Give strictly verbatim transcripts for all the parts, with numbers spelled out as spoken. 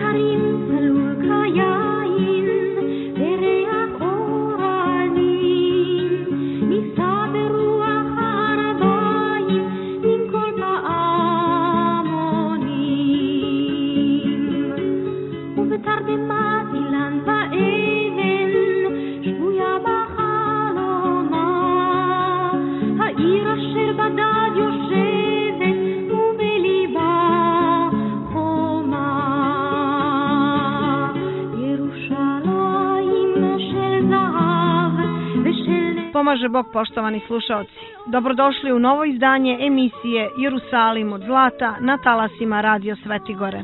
Pomaže Bog, poštovani slušaoci. Dobrodošli u novo izdanje emisije Jerusalim od zlata na talasima Radio Svetigore.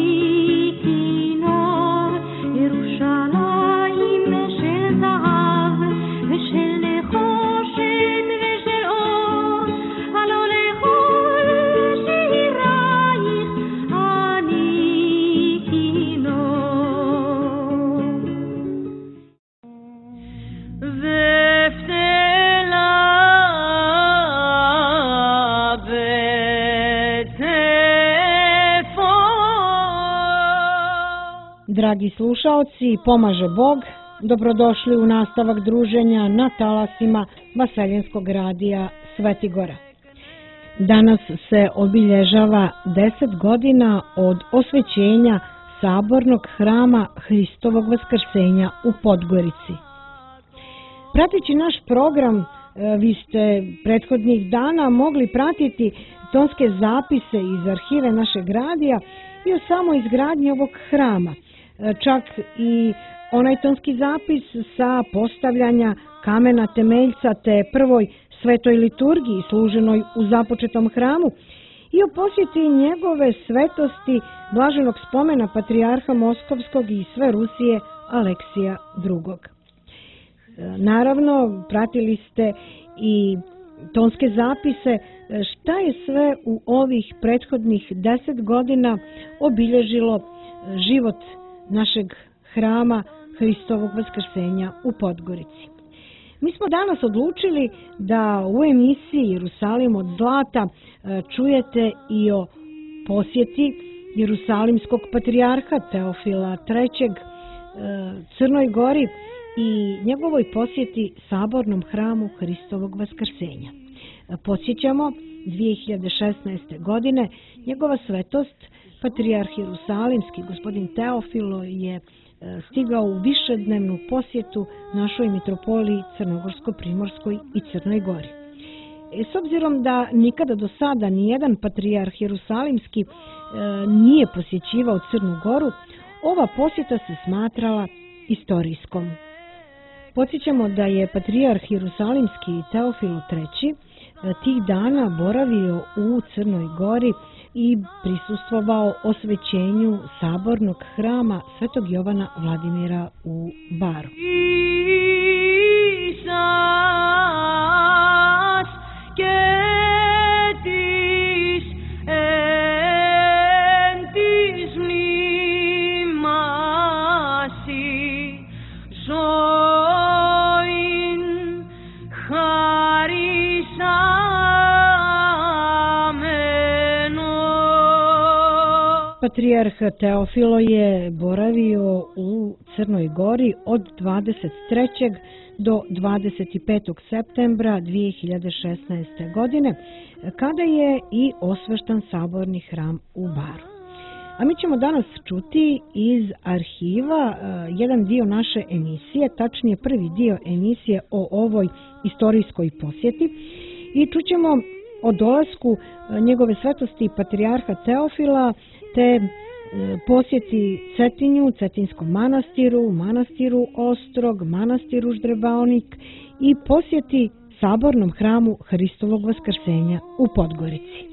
Dragi slušaoci, pomaže Bog, dobrodošli u nastavak druženja na talasima Vaseljenskog radija Svetigora. Danas se obilježava deset godina od osvećenja sabornog hrama Hristovog vaskrsenja u Podgorici. Prateći naš program, vi ste prethodnih dana mogli pratiti tonske zapise iz arhive našeg radija i o samoj izgradnji ovog hrama. Čak i onaj tonski zapis sa postavljanja kamena temeljca te prvoj svetoj liturgiji služenoj u započetom hramu i o posjeti njegove svetosti blaženog spomena patrijarha Moskovskog i sve Rusije Aleksija drugog. Naravno, pratili ste i tonske zapise šta je sve u ovih prethodnih deset godina obilježilo život našeg hrama Hristovog vaskrsenja u Podgorici. Mi smo danas odlučili da u emisiji Jerusalim od zlata čujete i o posjeti Jerusalimskog patrijarha Teofila trećeg Crnoj Gori i njegovoj posjeti sabornom hramu Hristovog vaskrsenja. Podsjećamo, dvije hiljade šesnaeste. godine njegova svetost Patrijarh Jerusalimski, gospodin Teofilo, je stigao u višednevnu posjetu našoj mitropoliji Crnogorsko-Primorskoj i Crnoj Gori. S obzirom da nikada do sada nijedan patrijarh Jerusalimski nije posjećivao Crnu Goru, ova posjeta se smatrala istorijskom. Podsjećamo da je patrijarh Jerusalimski Teofilo treći tih dana boravio u Crnoj Gori i prisustvovao osvećenju sabornog hrama Svetog Jovana Vladimira u Baru. Patrijarh Teofilo je boravio u Crnoj Gori od dvadeset trećeg do dvadeset petog septembra dvije hiljade šesnaeste. godine, kada je i osveštan saborni hram u Baru. A mi ćemo danas čuti iz arhiva jedan dio naše emisije, tačnije prvi dio emisije o ovoj istorijskoj posjeti, i čućemo o dolasku njegove svetosti patrijarha Teofila te posjeti Cetinju, Cetinskom manastiru, manastiru Ostrog, manastiru Ždrebaonik i posjeti sabornom hramu Hristovog vaskrsenja u Podgorici.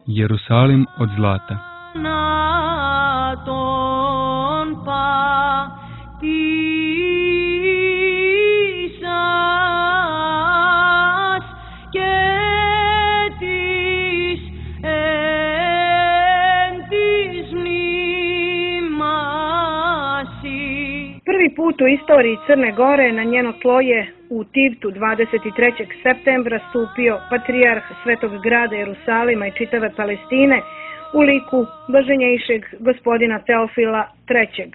Jerusalim od zlata. Prvi put u istoriji Crne Gore na njeno tlo je u Tivtu dvadeset trećeg septembra stupio patrijarh Svetog grada Jerusalima i čitave Palestine u liku blaženjejšeg gospodina Teofila trećeg.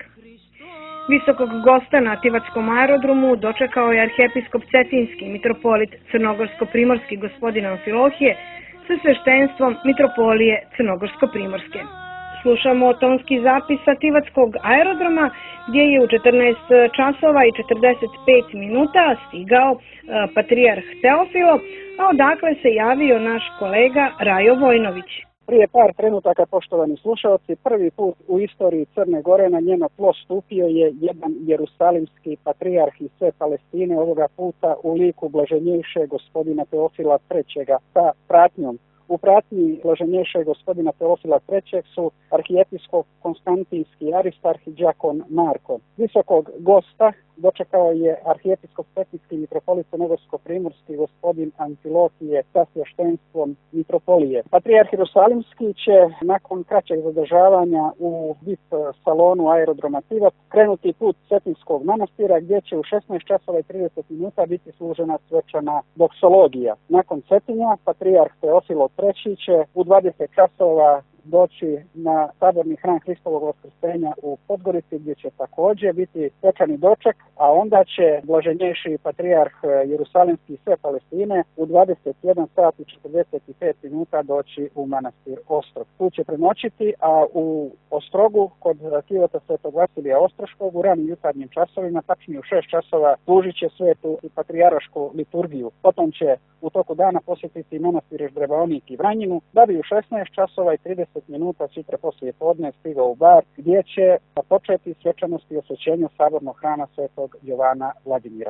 Visokog gosta na Tivatskom aerodromu dočekao je arhijepiskop Cetinski, mitropolit Crnogorsko-primorski gospodin Amfilohije sa sveštenstvom mitropolije Crnogorsko-primorske. Slušamo tonski zapis sa Tivatskog aerodroma gdje je u četrnaest časova i četrdeset pet minuta stigao patrijarh Teofilo, a odakle se javio naš kolega Rajo Vojnović. Prije par trenutaka, poštovani slušalci, prvi put u istoriji Crne Gore na njeno tlo stupio je jedan jerusalimski patrijarh iz sve Palestine, ovoga puta u liku blaženjejše gospodina Teofila trećega sa pratnjom. U pratnji blaženjejšeg gospodina Teofila trećeg su arhijepiskop Konstantijski Aristarh i đakon Marko. Visokog gosta dočekao je arhijepiskop Cetinski mitropolit Crnogorsko-primorski gospodin Amfilohije sa sveštenstvom mitropolije. Patrijarh Jerusalimski će nakon kraćeg zadržavanja u V I P salonu aerodroma Tivat krenuti put Cetinskog manastira gdje će u šesnaest časova i trideset minuta biti služena svečana doksologija. Nakon Cetinja patrijarh Teofilo treći će u dvadeset časova doći na saborni hram Hristovog vaskrsenja u Podgorici gdje će također biti svečani doček, a onda će blaženjejši patrijarh Jerusalimski i sve Palestine u dvadeset jedan sat i četrdeset pet minuta doći u manastir Ostrog. Tu će prenoćiti, a u Ostrogu kod Tivata Svetog Vasilija Ostroškog u ranim jutarnjim časovima, tačnije u šest časova, služit će svetu i patrijaršku liturgiju. Potom će u toku dana posjetiti manastir Ždrebaonik i Vranjinu, da bi u šesnaest časova i trideset minuta sutra poslije podne stigao u Bar, gdje će početi svečanosti osvećenja sabornog hrama Svetog Jovana Vladimira.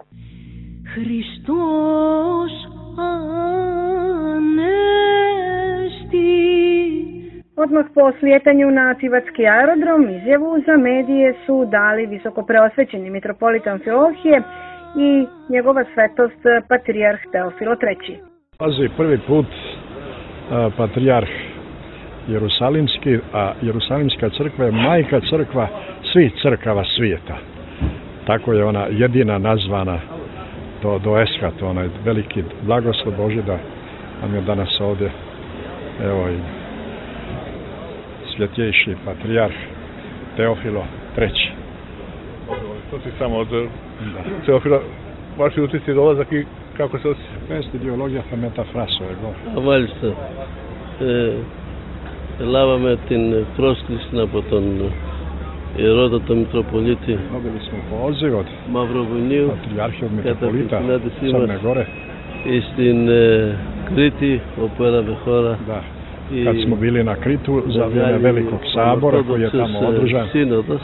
Hristos anesti. Odmah po slijetanju na Tivatski aerodrom izjavu za medije su dali visoko preosvećeni mitropolit Amfilohije i njegova svetost patrijarh Teofilo treći. Pazi, prvi put a, patrijarh Jerusalimski, a Jerusalimska crkva je majka crkva svih crkava svijeta. Tako je ona jedina nazvana do, do Eshata, onaj veliki blagoslov Božji da nam je danas ovdje, evo i svjetjejši patrijarh Teofilo treći. To si samo od Teofila, vaši utjeci dolazak i kako se osjeća? Pest ideologija θα μεταφράσω εγώ. Μάλιστα. Ε, λάβαμε την πρόσκληση από τον Ιερόδοτο Μητροπολίτη Μαυροβουνίου κατά τη συνάντησή μας στην ε, Κρήτη, όπου έλαβε χώρα η Kad smo bili na Kritu za vrijeme velikog sabora koji je tamo održan. Σύνοδος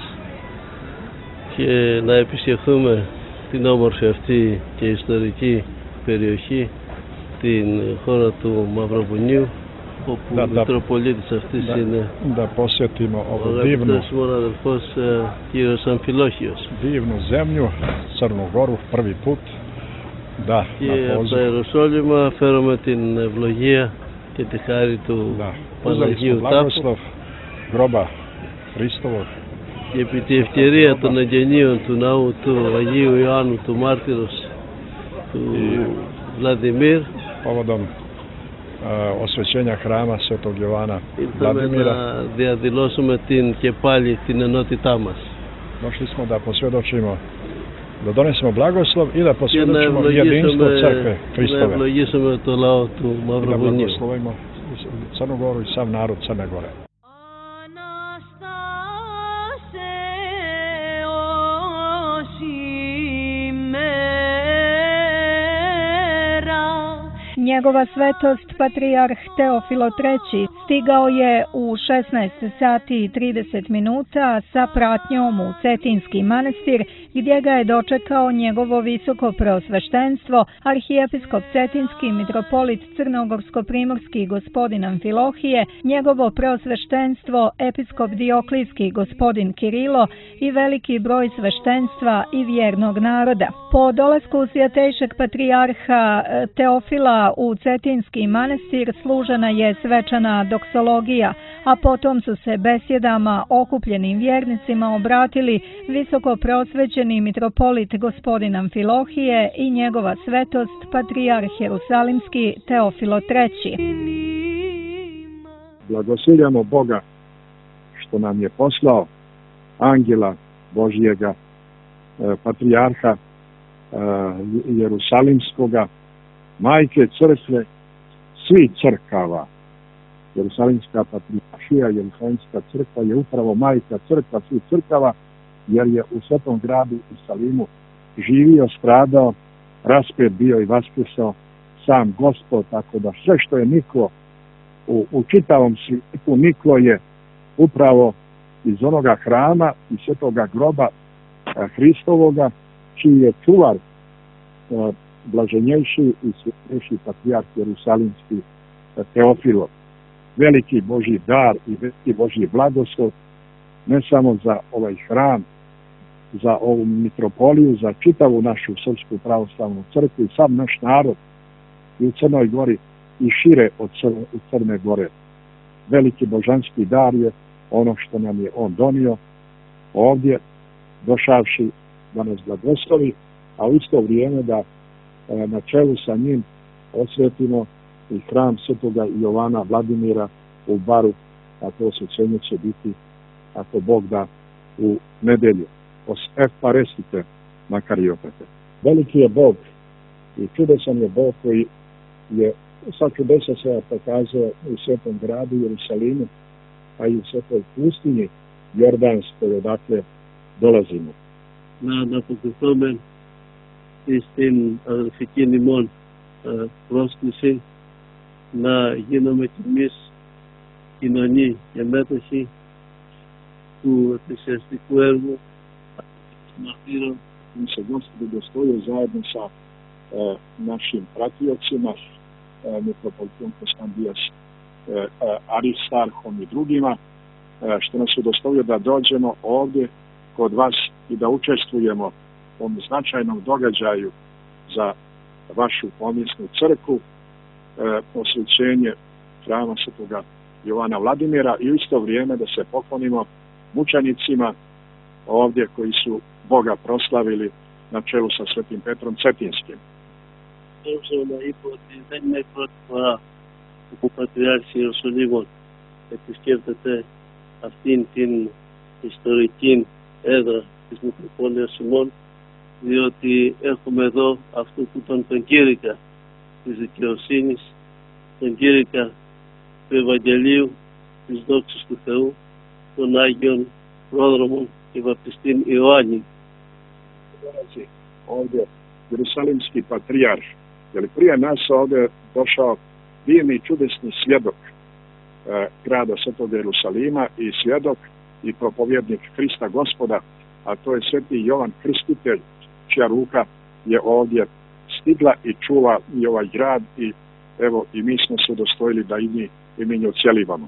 και να επισκεφθούμε την όμορφη αυτή και ιστορική περιοχή, την χώρα του Μαυροβουνίου, όπου da, ο Μητροπολίτης αυτής da, είναι da posjetimo ovu ο divnu, αγαπητός μου αδελφός κύριος Αμφιλόχιος. divnu zemlju, Crnu Goru, prvi put. Da, Και na από poziv. τα Ιεροσόλυμα φέρουμε την ευλογία και τη χάρη του Da, uzeli smo Παναγίου Τάφου blagoslov groba Hristovog. και επί τη ευκαιρία των εγγενείων του ναού του Αγίου Ιωάννου του Μάρτυρος του Βλαδιμίρ, Povodom uh, osvećenja hrama Svetog Jovana ήρθαμε Vladimira, να διαδηλώσουμε την και πάλι την ενότητά μας došli smo da posvjedočimo, da donesemo blagoslov i da και να posvjedočimo jedinstvo crkve ευλογήσουμε, να Hristove. ευλογήσουμε το λαό του I da Μαυροβουνίου. blagoslovimo Crnu Goru i sav narod Crne Gore. Njegova svetost patrijarh Teofilo treći stigao je u šesnaest sati i trideset minuta sa pratnjom u Cetinski manastir, gdje ga je dočekao njegovo visoko preosveštenstvo, arhijepiskop Cetinski, mitropolit Crnogorsko-primorski gospodin Amfilohije, njegovo preosveštenstvo, episkop Dioklijski gospodin Kirilo i veliki broj sveštenstva i vjernog naroda. Po dolasku svjetejšeg patrijarha Teofila u Cetinski manastir služena je svečana doksologija, a potom su se besjedama okupljenim vjernicima obratili visoko preosvećeni mitropolit gospodin Amfilohije i njegova svetost patrijarh Jerusalimski Teofilo treći. Blagosiljamo Boga što nam je poslao angela Božjega, patrijarha Jerusalimskoga, majke crkve svih crkava. Jerusalimska patrijaršija, Jerusalimska crkva je upravo majka crkva svih crkava, jer je u svetom gradu Jerusalimu živio, stradao, raspet bio i vaskrsao sam Gospod, tako da sve što je niklo u, u čitavom svijetu niklo je upravo iz onoga hrama i svetoga groba Hristovoga, čiji je čuvar blaženjejši i svetejši patrijarh Jerusalimski Teofilo. Veliki Božji dar i veliki Božji blagoslov ne samo za ovaj hram, za ovu mitropoliju, za čitavu našu srpsku pravoslavnu crkvu i sam naš narod i u Crnoj Gori i šire od Crne Gore. Veliki božanski dar je ono što nam je on donio ovdje, došavši da nas blagoslovi, a u isto vrijeme da e, na čelu sa njim osvetimo i hram svetoga Jovana Vladimira u Baru, a to osvećenje će biti, ako Bog da, u nedelju. Os efparesite, makar i opet. Veliki je Bog i čudesan je Bog koji je sva čudesa se pokazao u svetom gradu Jerusalimu, a i u svetoj pustinji Jordanskoj, odakle dolazimo. Να ανταποκριθούμε στην αδελφική ημών πρόσκληση να γίνουμε κι εμείς κοινωνοί και μέτοχοι του εκκλησιαστικού έργου των μαρτύρων. Mi se Gospodu dostoje zajedno sa e, našim pratiocima, e, mitropolitom Konstantijas e, Aristarhom i drugima, e, što nas je dostojio da dođemo ovdje kod vas i da učestvujemo u ovom značajnom događaju za vašu pomijesnu crkvu, e, posvećenje hrama svetoga Jovana Vladimira i u isto vrijeme da se poklonimo mučenicima ovdje koji su Boga proslavili na čelu sa svetim Petrom Cetinskim. Θέλω να είπα ότι δεν είναι η πρώτη φορά που ο Πατριάρχης Ιεροσολύμων επισκέπτεται αυτήν την ιστορική έδρα της Μητροπόλεως ημών, διότι έχουμε εδώ αυτού που τον τον κήρυκα της δικαιοσύνης, τον κήρυκα του Ευαγγελίου, της δόξης του Θεού, των Άγιων πρόδρομων και βαπτιστήν Ιωάννη. Ovdje Jerusalimski patrijarh, jer prije nas ovdje došao divni čudesni svjedok e, grada Svetog Jerusalima i svjedok i propovjednik Hrista Gospoda, a to je sveti Jovan Krstitelj, čija ruka je ovdje stigla i čuva i ovaj grad i evo i mi smo se udostojili da i mi imenje ocjelivamo.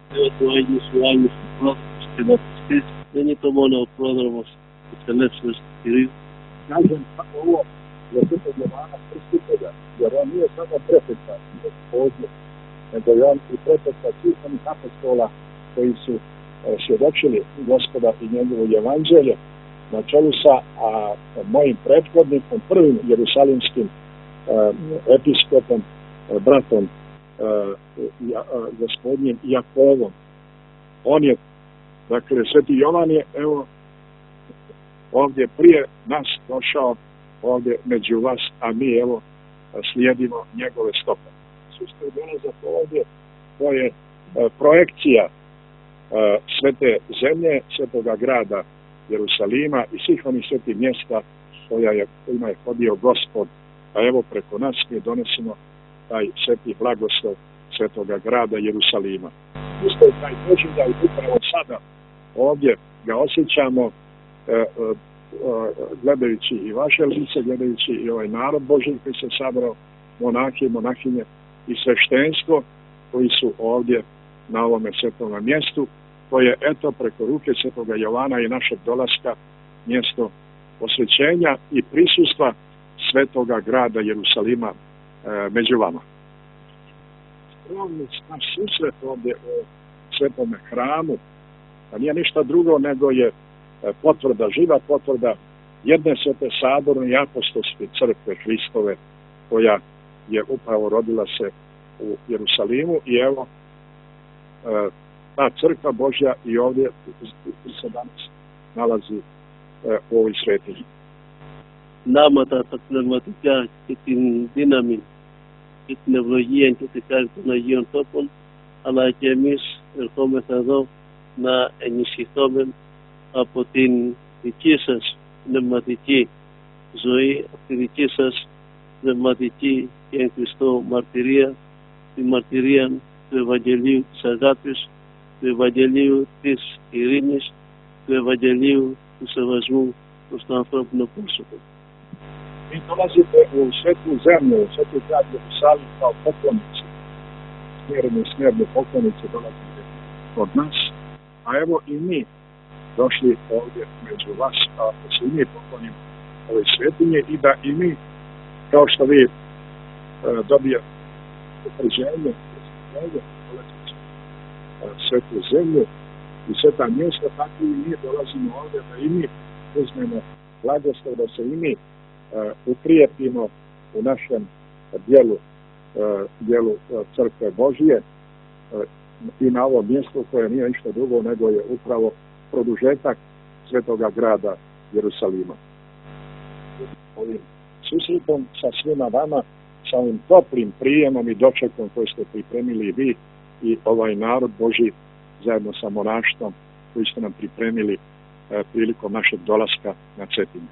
Δεν είναι το μόνο ο πρόδρομος της ελεύσεως του Κυρίου. Kažem samo ovo za svetog Jovana Krstitelja, jer on nije samo prefekta ovdje, nego je on i prefekta svih onih apostola koji su e, svjedočili Gospoda i njegovo evanđelje, na čelu sa a, mojim prethodnikom, prvim jerusalimskim e, episkopom, e, bratom e, ja, a, gospodnjem Jakovom. On je, dakle, sveti Jovan je, evo, ovdje prije nas došao ovdje među vas, a mi evo slijedimo njegove stope. Sustav dolazak ovdje, to je e, projekcija e, svete zemlje, svetoga grada Jerusalima i svih onih svetih mjesta koja je, kojima je hodio Gospod. A evo preko nas mi donesimo taj sveti blagoslov svetoga grada Jerusalima. Isto je taj doživljaj upravo sada ovdje ga osjećamo e, e, gledajući i vaše lice, gledajući i ovaj narod Božji koji se sabrao, monahi, monahinje i sveštenstvo koji su ovdje na ovome svetom mjestu, koje je eto preko ruke svetoga Jovana i našeg dolaska mjesto osvećenja i prisustva svetoga grada Jerusalima e, među vama. Skromni naš susret ovdje u svetome hramu, a nije ništa drugo nego je potvrda, živa potvrda jedne svete saborne i apostolske crkve Hristove, koja je upravo rodila se u Jerusalimu i evo ta crkva Božja i ovdje se danas nalazi u ovoj svetinji. Nama τα πνευματικά και την δύναμη και την ευλογία και τη χάρη των Αγίων Τόπων, αλλά και εμείς ερχόμεθα εδώ να ενισχυθούμε από την δική σας πνευματική ζωή, από τη δική σας πνευματική και εν Χριστώ μαρτυρία, τη μαρτυρία του Ευαγγελίου της αγάπης, του Ευαγγελίου της ειρήνης, του Ευαγγελίου του σεβασμού προς το ανθρώπινο πρόσωπο. Vi dolazite u svetu zemlju, u svetu grad Jerusalim kao poklonici, smjerni, smjerni poklonici dolazite kod nas, a evo i mi došli ovdje među vas, a da se i mi poklonimo ove svetinje i da i mi, kao što vi e, dobijete upređenje, dolazite svetu zemlju i sveta mjesta, tako i mi dolazimo ovdje da i mi uzmemo blagoslov, da se i mi Uh, uprijepimo u našem dijelu, uh, dijelu uh, crkve Božije uh, i na ovom mjestu koje nije ništa drugo nego je upravo produžetak svetoga grada Jerusalima. Ovim susretom sa svima vama, sa ovim toplim prijemom i dočekom koji ste pripremili vi i ovaj narod Božji zajedno sa monaštvom koji ste nam pripremili uh, prilikom našeg dolaska na Cetinju.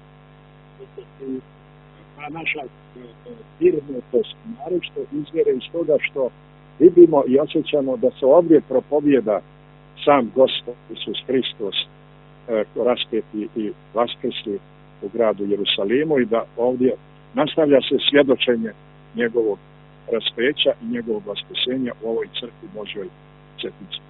Ta naša dirnutost naročito izvjere iz toga što vidimo i osjećamo da se ovdje propovijeda sam Gospod Isus Hristos e, raspeti i vaskrsli u gradu Jerusalimu i da ovdje nastavlja se svjedočenje njegovog raspeća i njegovog vaskrsenja u ovoj crkvi Božjoj Cetnici.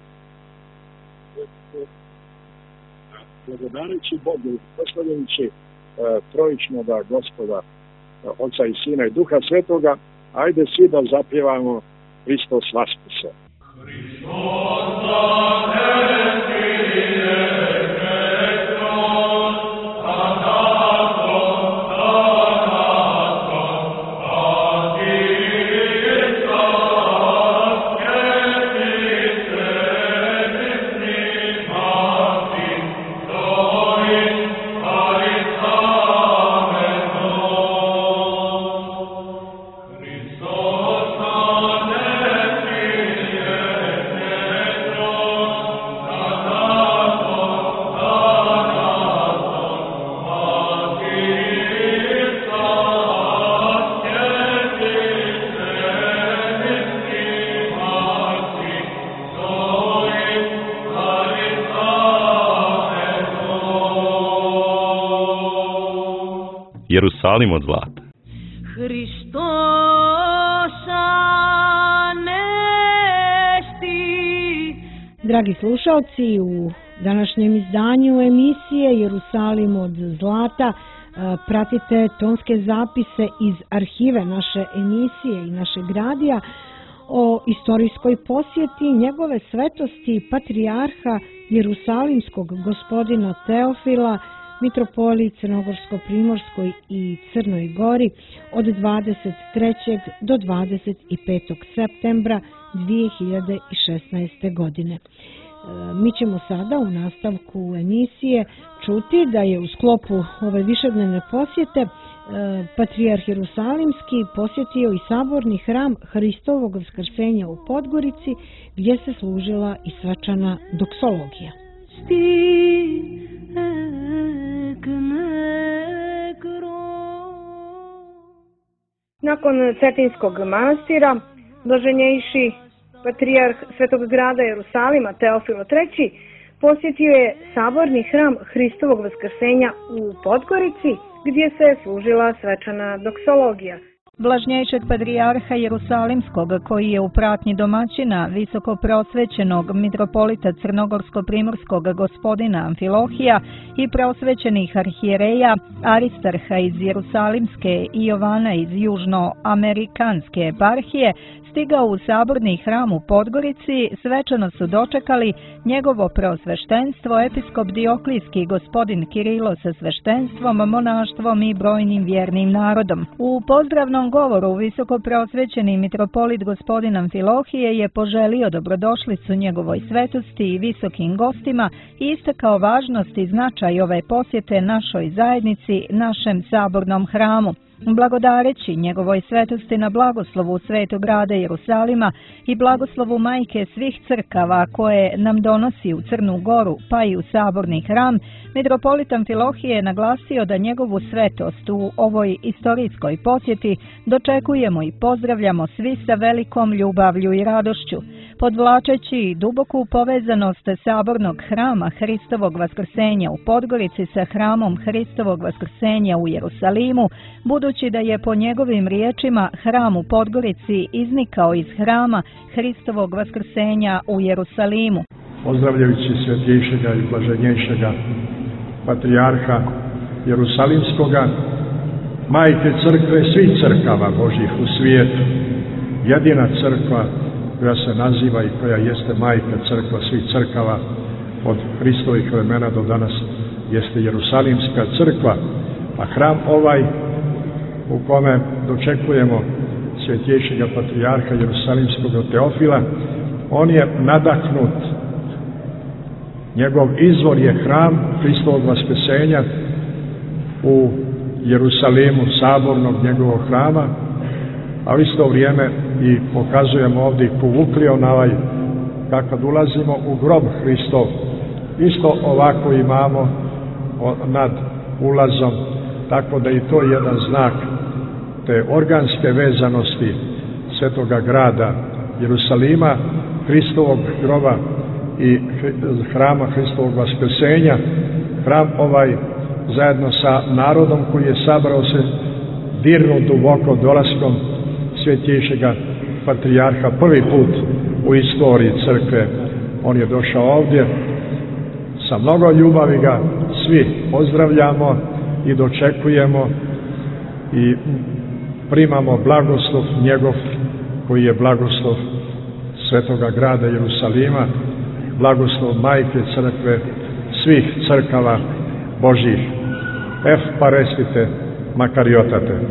Благодарeći Bogu, proslavljajući trojičnoga Gospoda, Oca i Sina i Duha Svetoga, ajde svi da zapjevamo Hristos Vaskrse. Jerusalim od zlata. Hristos anesti. Dragi slušalci, u današnjem izdanju emisije Jerusalim od zlata pratite tonske zapise iz arhive naše emisije i našeg radija o istorijskoj posjeti njegove svetosti patrijarha Jerusalimskog gospodina Teofila, mitropoliji Crnogorsko-Primorskoj i Crnoj Gori od dvadeset trećeg do dvadeset petog septembra dvije hiljade šesnaeste. godine. Mi ćemo sada u nastavku emisije čuti da je u sklopu ove višednevne posjete patrijarh Jerusalimski posjetio i saborni hram Hristovog vaskrsenja u Podgorici, gdje se služila i svečana doksologija. Nakon Cetinskog manastira, blaženjejši patrijarh Svetog grada Jerusalima Teofilo treći posjetio je saborni hram Hristovog vaskrsenja u Podgorici, gdje se služila svečana doksologija. Blažnjejšeg patrijarha Jerusalimskog, koji je u pratnji domaćina visoko prosvećenog mitropolita Crnogorsko-primorskog gospodina Amfilohija i prosvećenih arhijereja Aristarha iz Jerusalimske i Jovana iz južnoamerikanske eparhije, stigao u saborni hram u Podgorici, svečano su dočekali njegovo preosveštenstvo episkop Dioklijski gospodin Kirilo sa sveštenstvom, monaštvom i brojnim vjernim narodom. U pozdravnom govoru visoko preosvećeni mitropolit gospodin Amfilohije je poželio dobrodošlicu njegovoj svetosti i visokim gostima i istakao važnost i značaj ove posjete našoj zajednici, našem sabornom hramu. Blagodareći njegovoj svetosti na blagoslovu Svetog grada Jerusalima i blagoslovu majke svih crkava koje nam donosi u Crnu Goru pa i u saborni hram, mitropolit Amfilohije je naglasio da njegovu svetost u ovoj istorijskoj posjeti dočekujemo i pozdravljamo svi sa velikom ljubavlju i radošću. Podvlačeći duboku povezanost sabornog hrama Hristovog vaskrsenja u Podgorici sa hramom Hristovog vaskrsenja u Jerusalimu, budući da je po njegovim riječima hram u Podgorici iznikao iz hrama Hristovog vaskrsenja u Jerusalimu. Pozdravljajući svetljejšega i blaženjejšega patrijarha Jerusalimskoga, majke crkve svih crkava Božjih u svijetu, jedina crkva koja se naziva i koja jeste majka crkva svih crkava od Hristovih vremena do danas jeste Jerusalimska crkva, a hram ovaj u kome dočekujemo svetljejšega patrijarha Jerusalimskog Teofila, on je nadahnut, njegov izvor je hram Hristovog vaskrsenja u Jerusalimu, sabornog njegovog hrama, a u isto vrijeme i pokazujemo ovdje i povukli onaj, kad ulazimo u grob Hristov, isto ovako imamo nad ulazom, tako da i to je jedan znak te organske vezanosti Svetoga grada Jerusalima, Hristovog groba i hrama Hristovog vaskrsenja. Hram ovaj zajedno sa narodom koji je sabrao se dirnut duboko dolaskom svetljejšega patrijarha prvi put u istoriji crkve. On je došao ovdje, sa mnogo ljubavi ga svi pozdravljamo i dočekujemo i primamo blagoslov njegov koji je blagoslov Svetoga grada Jerusalima, blagoslov majke crkve svih crkava Božjih. Ef parestite makariotate.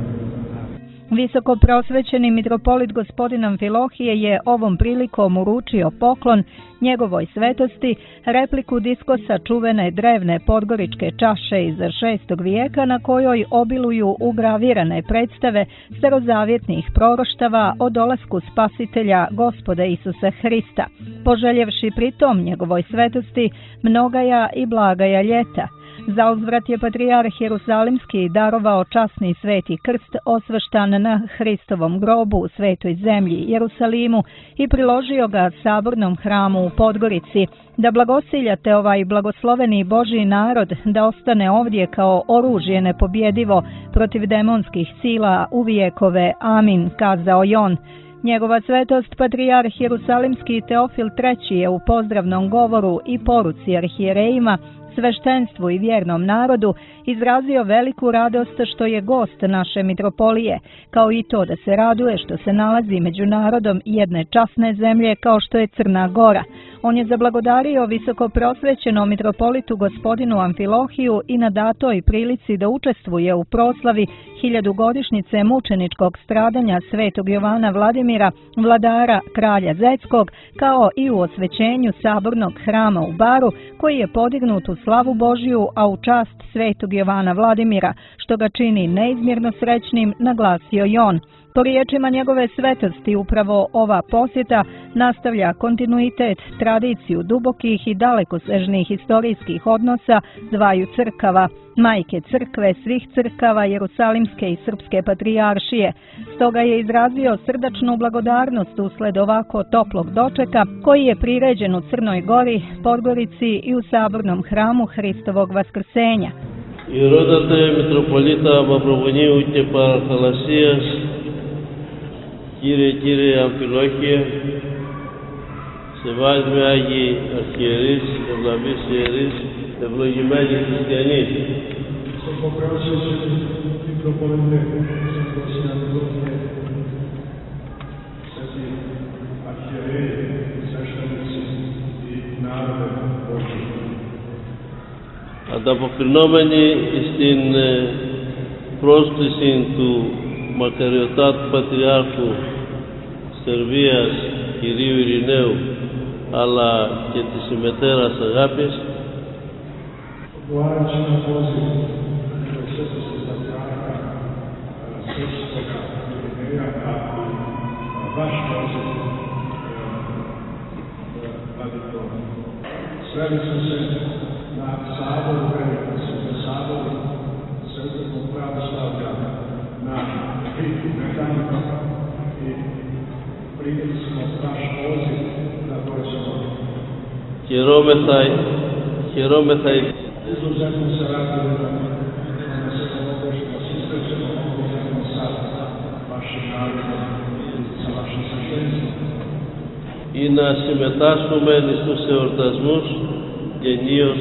Visoko prosvećeni mitropolit gospodin Amfilohije je ovom prilikom uručio poklon njegovoj svetosti, repliku diskosa čuvene drevne podgoričke čaše iz šestog vijeka na kojoj obiluju ugravirane predstave starozavjetnih proroštava o dolasku spasitelja Gospoda Isusa Hrista, poželjevši pritom njegovoj svetosti mnogaja i blagaja ljeta. Zauzvrat je patrijarh Jerusalimski darovao časni sveti krst osveštan na Hristovom grobu u svetoj zemlji Jerusalimu i priložio ga sabornom hramu u Podgorici, da blagosiljate ovaj blagosloveni Božji narod da ostane ovdje kao oružje nepobjedivo protiv demonskih sila u vijekove. Amin, kazao je on. Njegova svetost patrijarh Jerusalimski Teofil treći je u pozdravnom govoru i poruci arhijerejima, sveštenstvu i vjernom narodu izrazio veliku radost što je gost naše mitropolije, kao i to da se raduje što se nalazi među narodom jedne časne zemlje kao što je Crna Gora. On je zablagodario visoko prosvećenom mitropolitu gospodinu Amfilohiju i na datoj prilici da učestvuje u proslavi hiljadugodišnjice mučeničkog stradanja svetog Jovana Vladimira, vladara kralja Zetskog, kao i u osvećenju sabornog hrama u Baru, koji je podignut u slavu Božju, a u čast svetog Jovana Vladimira, što ga čini neizmjerno srećnim, naglasio i on. Po riječima njegove svetosti, upravo ova posjeta nastavlja kontinuitet, tradiciju dubokih i dalekosežnih historijskih odnosa dvaju crkava, majke crkve svih crkava Jerusalimske i Srpske patrijaršije. Stoga je izrazio srdačnu blagodarnost usled ovako toplog dočeka koji je priređen u Crnoj Gori, Podgorici i u sabornom hramu Hristovog Vaskrsenja. I rodate mitropolita Mavrovoniju Parachalasias, Κύριε, Κύριε Αμφιλόχιε, Σεβάσμοι Άγιοι Αρχιερείς, Ευλαβείς Ιερείς, ευλογημένοι Χριστιανοί. Ανταποκρινόμενοι στην πρόσκληση του Μακαριωτάτου Πατριάρχου Σερβίας κυρίου Ειρηναίου αλλά και της συμμετέρας Αγάπης, sveli su se na saboru, velikom se na saboru Srpskog pravoslavlja na Hitu Mekanima i primili smo naš poziv na koje ćemo. Χαιρόμεθα Izuzetno se radili da na se omogućimo susrećemo omogućemo sa vašim narodom i sa vašim sveštenstvom. ή να συμμετάσχουμε στους εορτασμούς γεννίως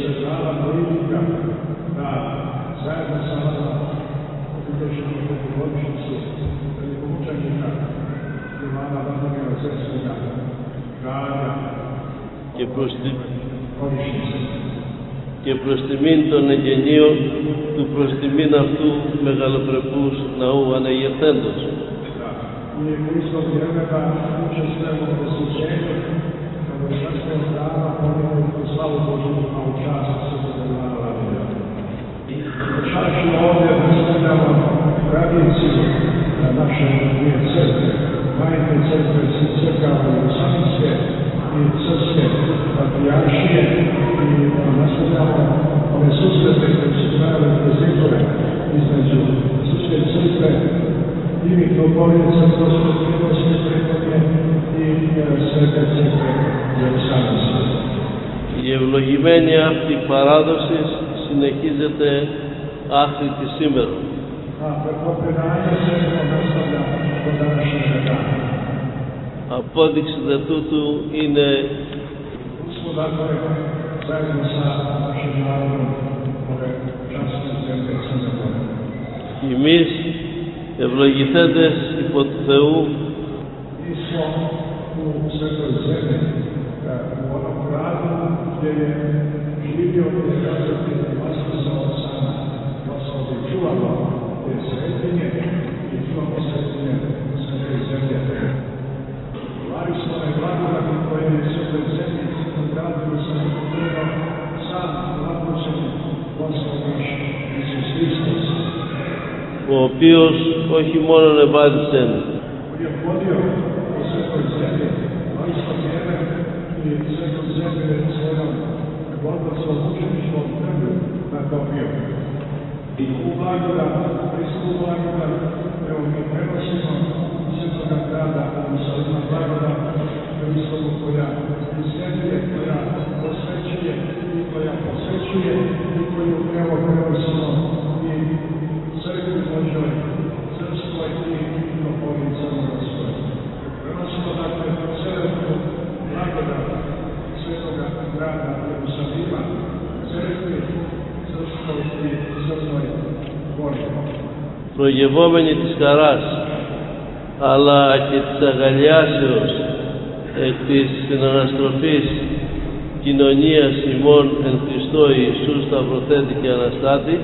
και προς, τη... και προς τιμήν των εγγενείων του προς τιμήν αυτού μεγαλοπρεπούς ναού αναγερθέντος. I mi smo vjerujemo učestvujemo u posjećenju Božanskog hrama, pomimo u slavu Božju, a u čast Svetog Ivana Vladimira. Čaši ovdje predstavljamo tradiciju naše dvije crkve, majke crkve, crkava Jerusalimske i Srpske patrijaršije i nastavljamo ove susrete koje su trajale kroz vekove između Srpske crkve i mitropolije Crkvoslovske prethodne i Svete Crkve Jerusalimske. Η ευλογημένη αυτή παράδοση συνεχίζεται άχθη τη σήμερα. Απόδειξη δε τούτου είναι εμείς ευλογηθέντες υπό του Θεού ο οποίος όχι μόνο ευάδισε προγευόμενοι της χαράς αλλά και της αγαλιάσεως εκ της συναναστροφής κοινωνίας ημών εν Χριστώ Ιησού Σταυρωθέντη και Αναστάτη,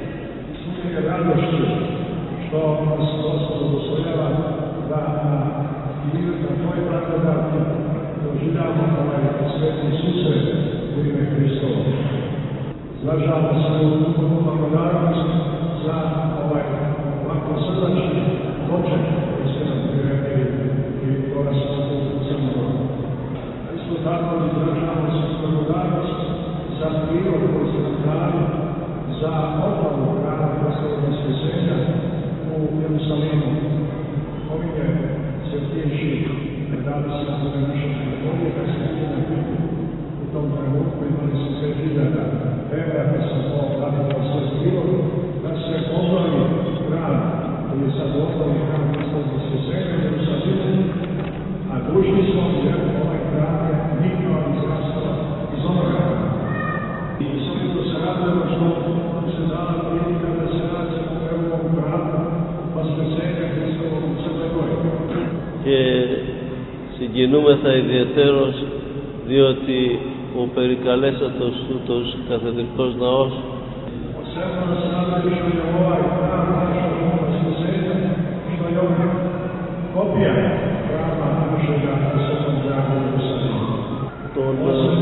Izražavamo svoju duhovnu blagodarnost za ovaj ovako srdačni doček koji ste nam priredili i dolasku u Crnu Goru. Isto tako izražavamo svoju blagodarnost za prirod koji ste nam dali, za obnovu hrama Hristovog Vaskrsenja u Jerusalimu. Pominje svetijeći predavci za naše katolije, kad se htjeli biti u tom trenutku imali su pet hiljada evra, kad se to radilo sve bilo, da se obnovi hram, koji je sad obnovi hram Hristovog Vaskrsenja u Jerusalimu, a dužni smo jer ovaj hram je nikao izrastao iz onoga. I sve to se radilo što se dala prilika da se nađemo u ovom hramu Vaskrsenja Hristovog u Crnoj Gori. Και συγκινούμεθα ιδιαιτέρως διότι ο περικαλέσατος τούτος καθεδρικός ναός τον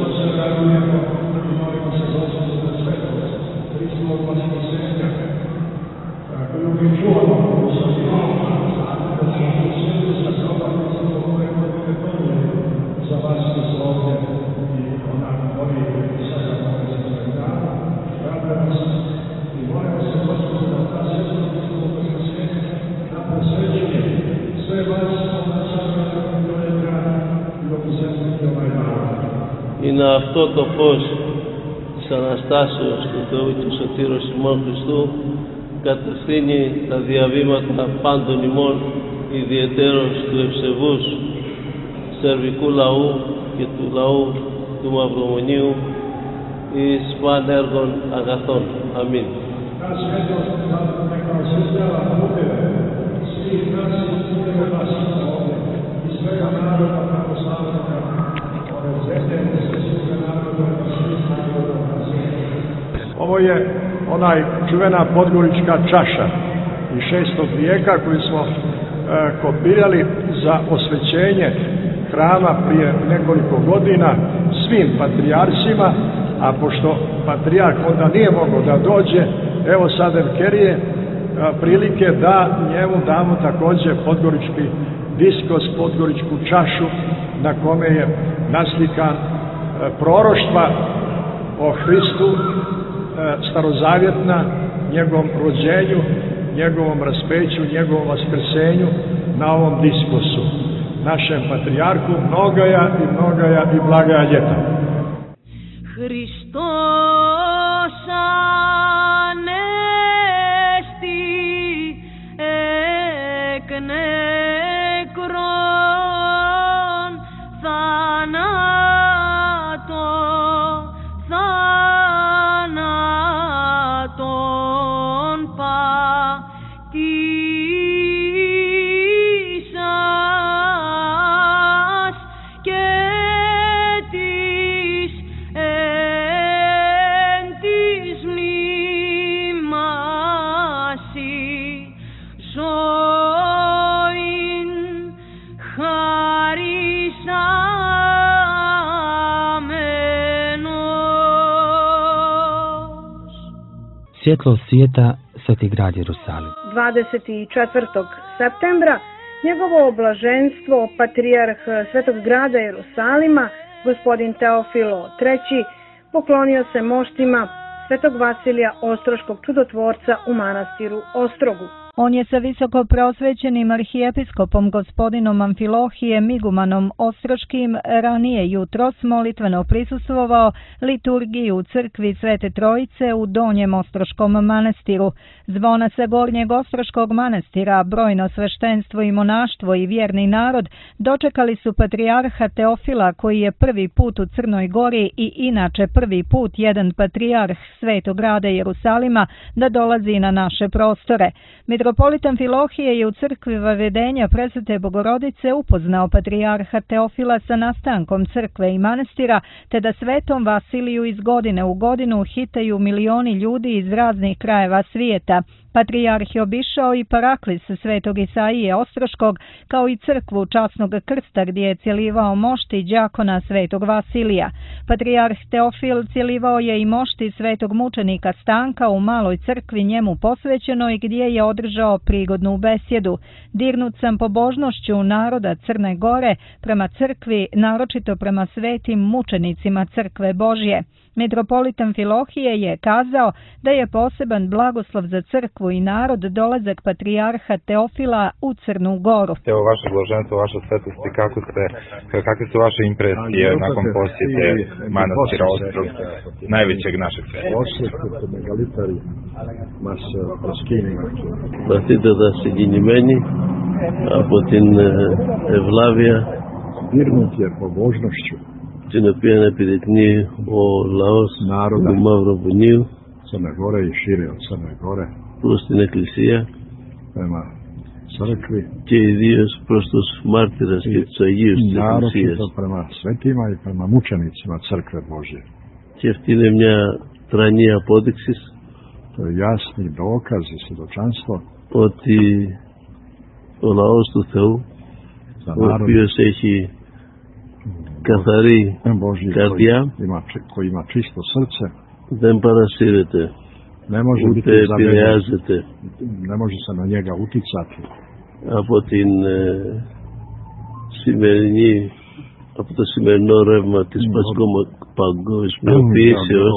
za vas koji su ovdje i onako oni koji sada ovdje za svoj dan, radujemo se i molimo se Gospodu da ta svjetla Hristovog Vaskrsenja na posvećenje sve vas na savjeti i ovaj grad i ovu zemlju i ovaj narod. Είναι αυτό το φως της Αναστάσεως του Θεού και του Σωτήρος ημών Χριστού κατευθύνει τα διαβήματα πάντων ημών, ιδιαιτέρως του ευσεβούς σερβικού λαού και του λαού του Μαυρομονίου εις πανέργων αγαθών. Αμήν. Ovo je onaj čuvena podgorička čaša iz šestog vijeka koju smo e, kopirali za osvećenje hrama prije nekoliko godina svim patrijarcima, a pošto patrijarh onda nije mogao da dođe, evo sad Evkerije prilike da njemu damo također podgorički diskos, podgoričku čašu na kome je naslikan proroštva o Hristu starozavjetna, njegovom rođenju, njegovom raspeću, njegovom vaskrsenju na ovom diskosu. Našem patrijarhu mnogaja i mnogaja i blagaja ljeta. Hristos anesti εκ νεκρών θάνατο, θάνατον πατήσας και της εν της μνήμασι ζωήν χαρισάμενος. Svjetlo svijeta, Sveti grad Jerusalim. dvadeset četvrtog septembra njegovo oblaženstvo patrijarh Svetog grada Jerusalima, gospodin Teofilo treći, poklonio se moštima Svetog Vasilija Ostroškog čudotvorca u manastiru Ostrogu. On je sa visoko prosvećenim arhijepiskopom gospodinom Amfilohijem Igumanom Ostroškim ranije jutros molitveno prisustvovao liturgiji u crkvi Svete Trojice u Donjem Ostroškom manastiru. Zvona sa Gornjeg Ostroškog manastira, brojno sveštenstvo i monaštvo i vjerni narod dočekali su patrijarha Teofila, koji je prvi put u Crnoj Gori i inače prvi put jedan patrijarh Svetog grada Jerusalima da dolazi na naše prostore. Mitropolit Amfilohije je u crkvi Vavedenja Presvete Bogorodice upoznao patrijarha Teofila sa nastankom crkve i manastira, te da Svetom Vasiliju iz godine u godinu hitaju milioni ljudi iz raznih krajeva svijeta. Patrijarh je obišao i paraklis Svetog Isaije Ostroškog, kao i crkvu Časnog krsta gdje je cjelivao mošti đakona Svetog Vasilija. Patrijarh Teofil cjelivao je i mošti Svetog mučenika Stanka u maloj crkvi njemu posvećenoj, gdje je održao prigodnu besjedu. Dirnut sam pobožnošću naroda Crne Gore prema crkvi, naročito prema svetim mučenicima crkve Božje. Metropolitan Filohije je kazao da je poseban blagoslov za crkvu i narod dolazak patrijarha Teofila u Crnu Goru. Evo vaše blaženstvo, vaše svetosti, kako ste, kakve su vaše impresije nakon posjete manastira Ostrog, najvećeg našeg sveta? Osjeti megalitari nas raskini. Partida da Съединение, από την ευλάβεια την οποία επιδεικνύει ο λαός του Μαυροβουνίου προς την Εκκλησία και ιδίως προς τους μάρτυρες και τους Αγίους της Εκκλησίας. Και αυτή είναι μια τρανή απόδειξη ότι ο λαός του Θεού, ο οποίος έχει καθαρή καρδιά, δεν παρασύρεται, ούτε επηρεάζεται από την σημερινή, από το σημερινό ρεύμα της παγκοσμιοποίησεως,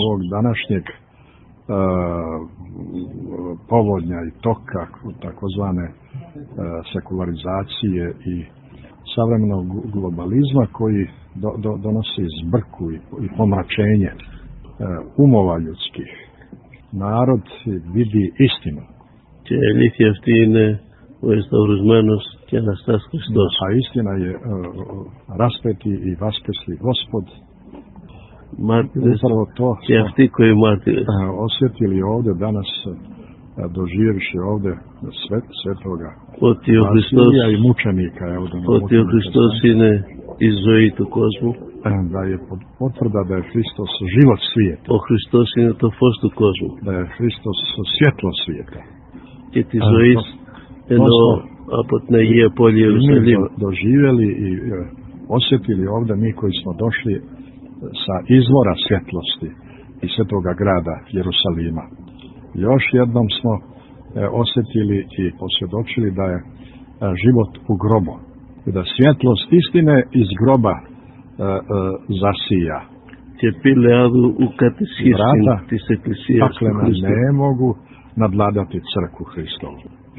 povodnja i toka takozvane sekularizacije i savremenog globalizma koji do, do, donosi zbrku i, i pomračenje umova ljudskih. Narod vidi istinu. Και η αλήθεια αυτή είναι ο εσταυρισμένος και Αναστάς Χριστός. A istina je raspeti i vaskrsli Gospod. Μάρτυρες και αυτοί koji μάρτυρες. Osjetili ovdje danas, doživjevši ovdje svet, svetoga ότι ο Χριστός, i mučenika, ότι ο Χριστός είναι η ζωή του κόσμου, da je potvrda da je Hristos život svijeta. Ο Χριστός είναι το φως του κόσμου. Da je Hristos svjetlo svijeta. Και τη ζωή ενώ από την Αγία Πόλη Ιερουσαλήμ. Doživjeli i osjetili ovdje mi koji smo došli sa izvora svjetlosti i svetoga grada Jerusalima. Još jednom smo e, osjetili i posvjedočili da je e, život u grobu. Da svjetlost istine iz groba e, e, zasija. Και πήλεαδου ου κατησχίσιν της Εκκλησίας του Χριστού. Ne mogu nadladati crkvu Hristovu.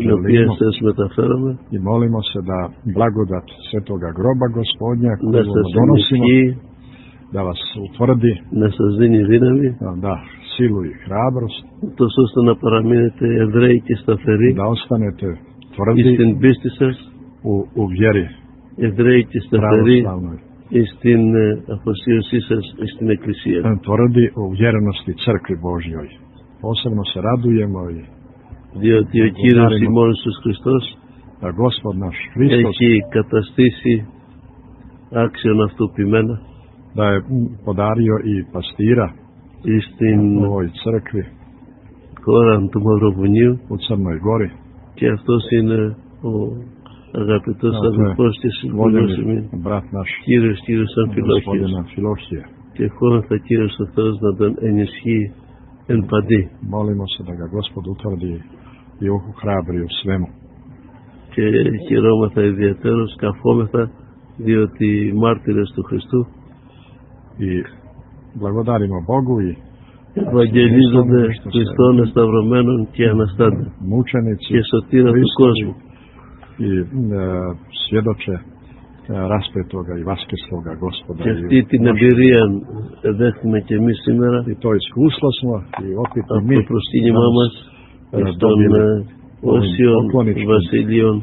I molimo se da blagodat svetoga groba Gospodnja koju donosimo, da vas utvrdi, να σας δίνει δύναμη, da silu i hrabrost, τόσο ώστε να παραμείνετε Εβραίοι και σταθεροί, da ostanete tvrdi στην πίστη σας, u, u vjeri, Εβραίοι και σταθεροί, στην αφοσίωσή σας στην Εκκλησία. Tvrdi u vjerenosti crkvi Božjoj. Posebno se radujemo i διότι ο Κύριος ημών Ιησούς Χριστός da Gospod naš Hristos έχει καταστήσει άξιον αυτού ποιμένα, da je podario i pastira στην ovoj crkvi χώρα του Μαυροβουνίου u Crnoj Gori. Και αυτός είναι ο αγαπητός αδελφός και σύμβουλος ημίν, Κύριος Κύριος Αμφιλόχιος. Και ευχόμεθα Κύριος ο Θεός να τον ενισχύει εν παντή. Molimo se da ga Gospod utvrdi i ohrabri u svemu. Και χαιρόμεθα ιδιαίτερως, καφόμεθα, διότι οι μάρτυρες του Χριστού i blagodarimo Bogu i ευαγγελίζονται Χριστόν εσταυρωμένων και αναστάντα και σωτήρα του κόσμου. I e, svjedoče raspetoga i vaskrsloga Gospoda. Και αυτή την εμπειρία δέχουμε και εμείς σήμερα i to iskustvo smo i opet από mi το προσκύνημά μας στον Όσιον Βασιλείων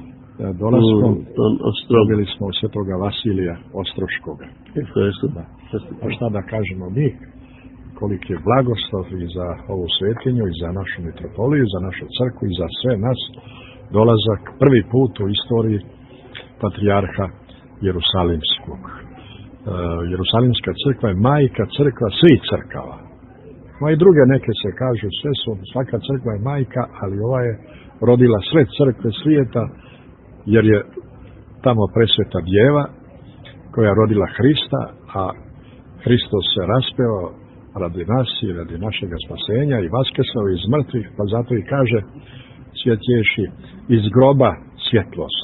των Οστρόγων. Dobili smo od svetoga Vasilija Ostroškoga. Ευχαριστώ. A šta da kažemo mi? Koliki je blagoslov i za ovu svetinju i za našu mitropoliju, za našu crkvu i za sve nas dolazak prvi put u istoriji patrijarha Jerusalimskog. E, Jerusalimska crkva je majka crkva svih crkava. Ma i druge neke se kažu, sve su, svaka crkva je majka, ali ova je rodila sve crkve svijeta, jer je tamo presveta djeva koja je rodila Hrista, a Hristos se raspeo radi nas i radi našega spasenja i vaskrsao iz mrtvih, pa zato i kaže svjetješi iz groba svjetlost.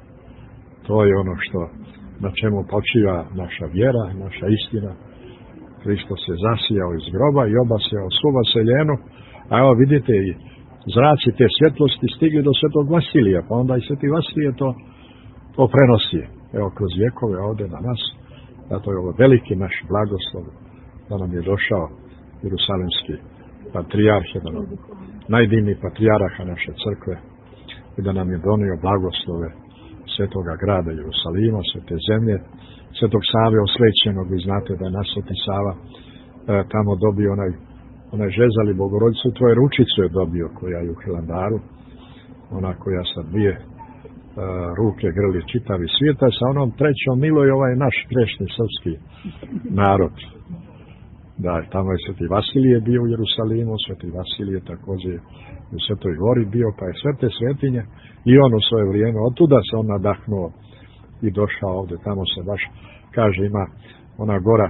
To je ono što na čemu počiva naša vjera, naša istina Hristos je zasijao iz groba i obasjao svu vaseljenu, a evo vidite i zraci te svjetlosti stigli do svetog Vasilija, pa onda i sveti Vasilije to, to prenosi, evo kroz vjekove ovdje na nas. Zato je ovo veliki naš blagoslov da nam je došao Jerusalimski patrijarh, jedan od najdivnijih patrijaraha naše crkve, i da nam je donio blagoslove svetoga grada Jerusalima, svete zemlje, svetog Save osvećenog. Vi znate da je naš sveti Sava e, tamo dobio onaj, onaj žezali Bogorodicu, tvoje ručicu je dobio, koja je u Hilandaru, ona koja sa dvije e, ruke grli čitavi svijeta, sa onom trećom miluje ovaj naš grešni srpski narod. Da, tamo je sveti Vasilije bio u Jerusalimu, sveti Vasilije također u Svetoj Gori bio, pa je sve te svetinje i on u svoje vrijeme, od tuda se on nadahnuo i došao ovdje, tamo se baš, kaže, ima ona gora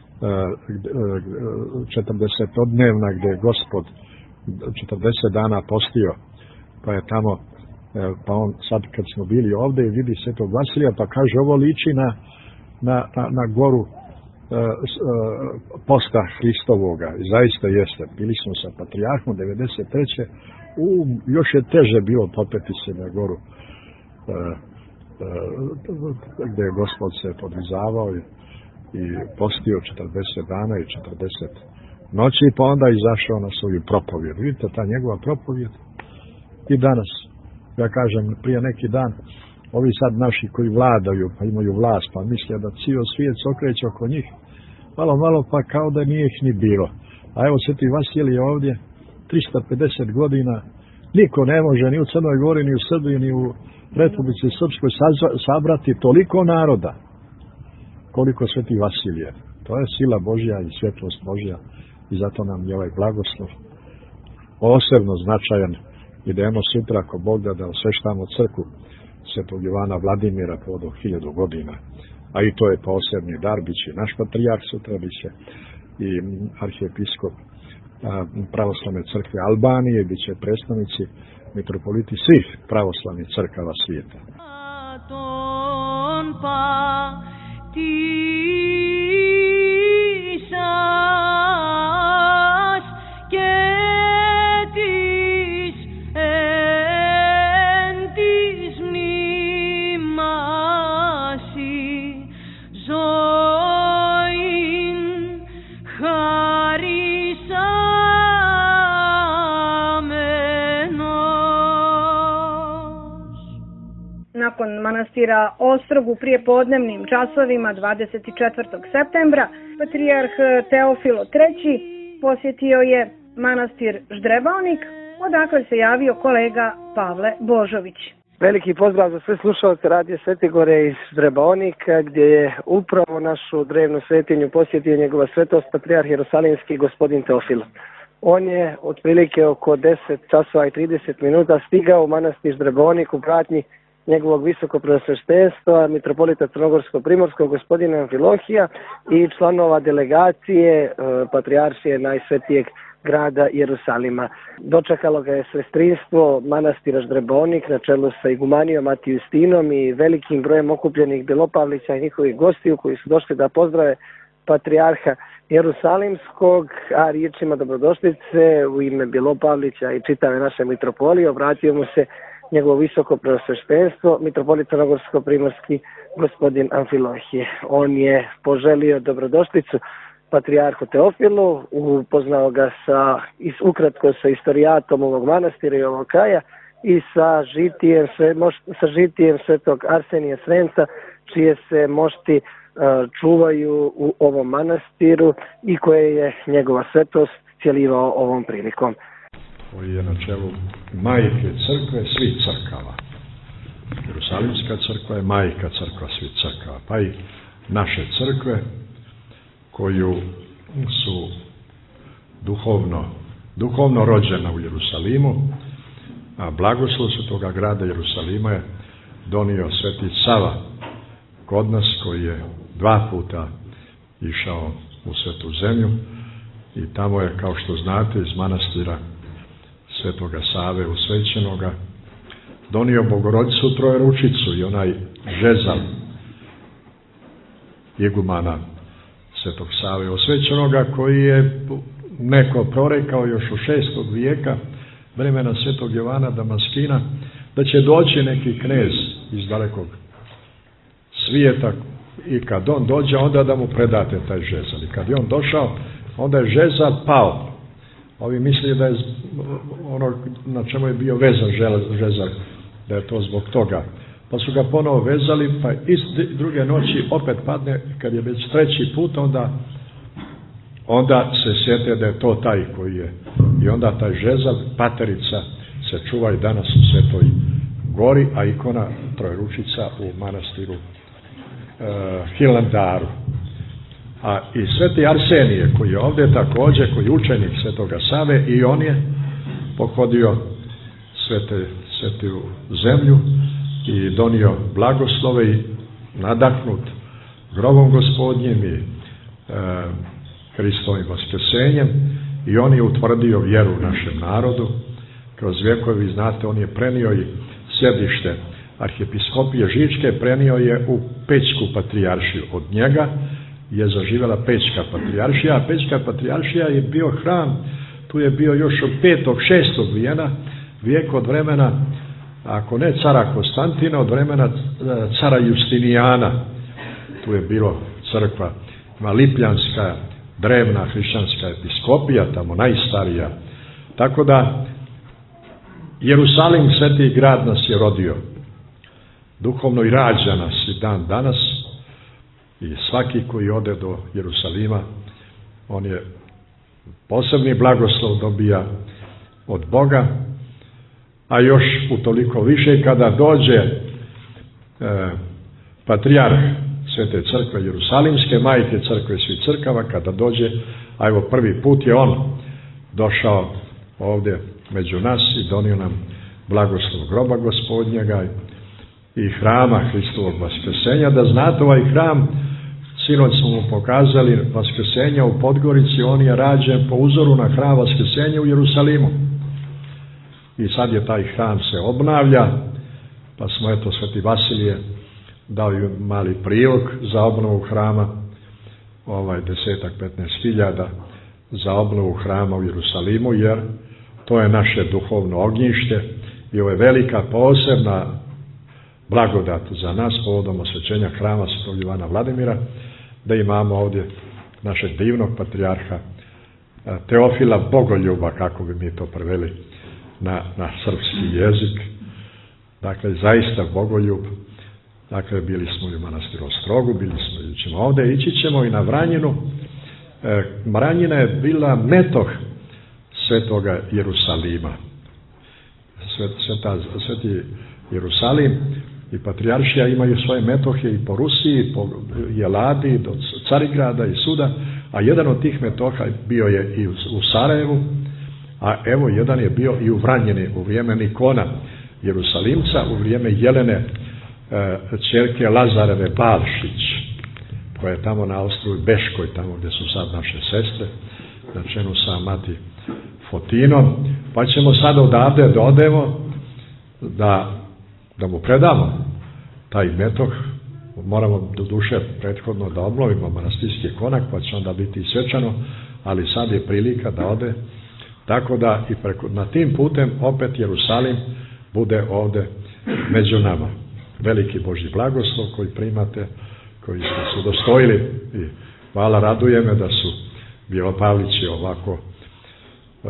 četrdesetodnevna gdje je Gospod četrdeset dana postio, pa je tamo, pa on sad kad smo bili ovdje i vidi svetog Vasilija, pa kaže, ovo liči na, na, na, na goru posta Hristovoga, i zaista jeste. Bili smo sa patrijarhom devedeset treće U, još je teže bilo popeti se na goru e, e, gdje je Gospod se podvizavao i, i postio četrdeset dana i četrdeset noći, pa onda izašao na svoju propovjed. Vidite, ta njegova propovjed i danas, ja kažem, prije neki dan, ovi sad naši koji vladaju, pa imaju vlast, pa misle da cijel svijet se okreće oko njih, malo, malo, pa kao da nije ih ni bilo. A evo, sveti Vasilij je ovdje, tristo pedeset godina, niko ne može ni u Crnoj Gori, ni u Srbiji, ni u Republici Srpskoj sabrati toliko naroda, koliko sveti Vasilije. To je sila Božja i svjetlost Božja, i zato nam je ovaj blagoslov posebno značajan. Idemo sutra, ako Bog da, da osveštamo crkvu svetog Ivana Vladimira povodom hiljadu godina. A i to je posebni dar, bit će naš patrijarh sutra, bit će i arhijepiskop pravoslavne crkve Albanije, bit će predstavnici mitropoliti svih pravoslavnih crkava svijeta. Nakon manastira Ostrog u prijepodnevnim časovima dvadeset četvrtog septembra, patrijarh Teofilo treći posjetio je manastir Ždrebaonik, odakle se javio kolega Pavle Božović. Veliki pozdrav za sve slušalce Radio Svete Gore iz Ždrebaonika, gdje je upravo našu drevnu svetinju posjetio njegova svetost patrijarh Jerusalimski gospodin Teofilo. On je otprilike oko deset časova i trideset minuta stigao u manastir Ždrebaonik u pratnji njegovog visokopreosveštenstva, mitropolita Crnogorsko-primorskog gospodina Amfilohija i članova delegacije e, patrijaršije najsvetijeg grada Jerusalima. Dočekalo ga je sestrinstvo manastira Ždrebaonik na čelu sa igumanijom Matiju Justinom i velikim brojem okupljenih Belopavlića i njihovih gostiju koji su došli da pozdrave patrijarha Jerusalimskog, a riječima dobrodošlice u ime Belopavlića i čitave naše mitropolije obratio mu se njegovo visoko preosveštenstvo, mitropolit Crnogorsko-primorski gospodin Amfilohije. On je poželio dobrodošlicu patrijarhu Teofilu, upoznao ga sa, ukratko sa istorijatom ovog manastira i ovog kraja i sa žitijem, sa žitijem svetog Arsenija Srenca, čije se mošti uh, čuvaju u ovom manastiru i koje je njegova svetost cjelivao ovom prilikom. Koji je na čelu majke crkve svih crkava. Jerusalimska crkva je majka crkva svih crkava, pa i naše crkve koju su duhovno, duhovno rođena u Jerusalimu, a blagoslov toga grada Jerusalima je donio sveti Sava kod nas, koji je dva puta išao u svetu zemlju i tamo je, kao što znate, iz manastira svetoga Save usvećenoga donio Bogorodicu Trojeručicu i onaj žezal igumana Svetog Save Osvećenoga, koji je neko prorekao još u šestog vijeka, vremena Svetog Jovana Damaskina, da će doći neki knez iz dalekog svijeta i kad on dođe, onda da mu predate taj žezal. I kad je on došao, onda je žezal pao. Ovi misli da je ono na čemu je bio vezan žezal, da je to zbog toga. Pa su ga ponovo vezali, pa iz druge noći opet padne, kad je već treći put, onda onda se sjete da je to taj koji je. I onda taj žezal, paterica, se čuva i danas u Svetoj Gori, a ikona Trojručica u manastiru e, Hilandaru. A i Sveti Arsenije, koji je ovdje također, koji je učenik Svetoga Save, i on je pohodio svete, svetu zemlju i donio blagoslove i nadahnut grobom Gospodnjim i e, Hristovim vaskrsenjem, i on je utvrdio vjeru u našem narodu. Kroz vjekove, vi znate, on je prenio i sjedište arhijepiskopije Žičke, prenio je u Pećku patrijaršiju. Od njega je zaživjela Pećka patrijaršija, a Pećka patrijaršija je bio hram, tu je bio još od petog, šestog vijena, vijek od vremena, ako ne cara Konstantina, od vremena cara Justinijana. Tu je bilo crkva, ima Lipljanska, drevna hrišćanska episkopija, tamo najstarija. Tako da Jerusalim, sveti grad, nas je rodio. Duhovno i rađa nas i dan danas, i svaki koji ode do Jerusalima, on je posebni blagoslov dobija od Boga, a još utoliko više kada dođe e, patrijarh Svete crkve Jerusalimske, majke crkve svih crkava, kada dođe, a evo prvi put je on došao ovdje među nas i donio nam blagoslov groba Gospodnjega i hrama Hristovog vaskrsenja. Da znate, ovaj hram, sinoć smo mu pokazali vaskrsenja u Podgorici, on je rađen po uzoru na hram vaskrsenja u Jerusalimu. I sad je taj hram se obnavlja, pa smo, eto, Sveti Vasilije dao mali prilog za obnovu hrama, ovaj desetak, petnaest hiljada za obnovu hrama u Jerusalimu, jer to je naše duhovno ognjište i ovo je velika posebna blagodat za nas povodom osvećenja hrama Svetog Ivana Vladimira, da imamo ovdje našeg divnog patrijarha Teofila Bogoljuba, kako bi mi to preveli na, na srpski jezik. Dakle, zaista Bogoljub. Dakle, bili smo i u manastiru Ostrogu, bili smo i ćemo ovdje, ići ćemo i na Vranjinu. E, Vranjina je bila metoh Svetoga Jerusalima. Svet, sveta, sveti Jerusalim i patrijaršija imaju svoje metohe i po Rusiji, po Jeladi, do Carigrada i suda, a jedan od tih metoha bio je i u, u Sarajevu, a evo jedan je bio i u Vranjini u vrijeme Nikona Jerusalimca, u vrijeme Jelene ćerke Lazareve Balšić, koja je tamo na ostrovu Beškoj, tamo gdje su sad naše sestre, na čelu sa mati Fotinom. Pa ćemo sad odavde da odemo da, da mu predamo taj metoh. Moramo do duše prethodno da obnovimo manastirski konak, pa će onda biti i svečano, ali sad je prilika da ode, tako da i preko, na tim putem opet Jerusalim bude ovde među nama. Veliki Božji blagoslov koji primate, koji ste se udostojili, i hvala, raduje me da su Bjelopavlići ovako uh,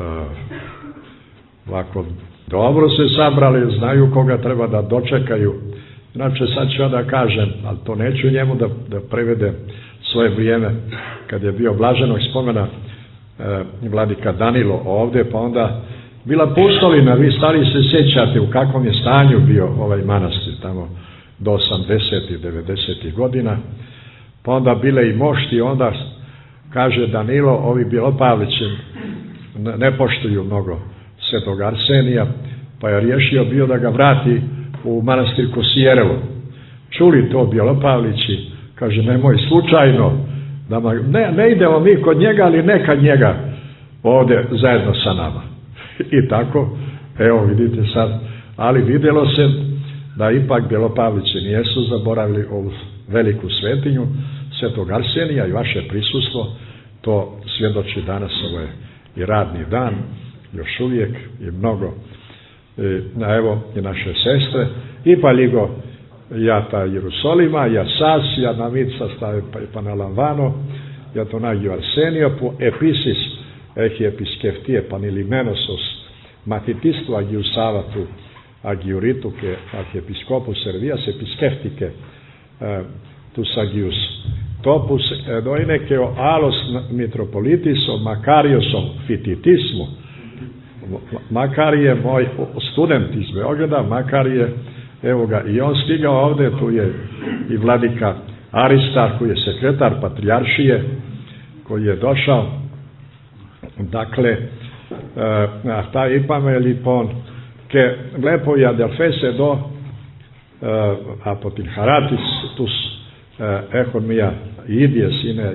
ovako dobro se sabrali, znaju koga treba da dočekaju. Inače, sad ću ja da kažem, ali to neću njemu da, da prevede svoje vrijeme, kad je bio blaženog spomena uh, vladika Danilo ovdje, pa onda bila pustolina, vi stari se sjećate u kakvom je stanju bio ovaj manastir tamo do osamdesetih, devedesetih godina, pa onda bile i mošti, onda kaže Danilo, ovi Bjelopavlići ne poštuju mnogo Svetog Arsenija, pa je riješio bio da ga vrati u manastir Kosijerevo. Čuli to Bjelopavlići, kaže, nemoj slučajno, da ma, ne, ne idemo mi kod njega, ali neka njega ovdje zajedno sa nama. I tako, evo vidite sad, ali vidjelo se da ipak Bjelopavlići nijesu zaboravili ovu veliku svetinju, Svetog Arsenija i vaše prisustvo, to svjedoči danas, ovo je i radni dan, još uvijek i mnogo, na evo i naše sestre, i paligo ja ta Jerusalima, ja sas, ja namica stave pa na Lavano, ja to nagio Arsenio, po episis, ehi episkeftie, panilimeноsos, matitistu agiusavatu, agiurituke, archiepiscopus servias episkeptike, tus agius topus, edoinekeo alos mitropolitiso, Makariosom fititismu. Makar je moj student iz Beograda, Makar je, evo ga, i on stigao ovdje, tu je i vladika Aristar, koji je sekretar patrijaršije, koji je došao, dakle, a ta ipame lipon, ke lepo je adelfese do apotin haratis, tus ehon mia idije sine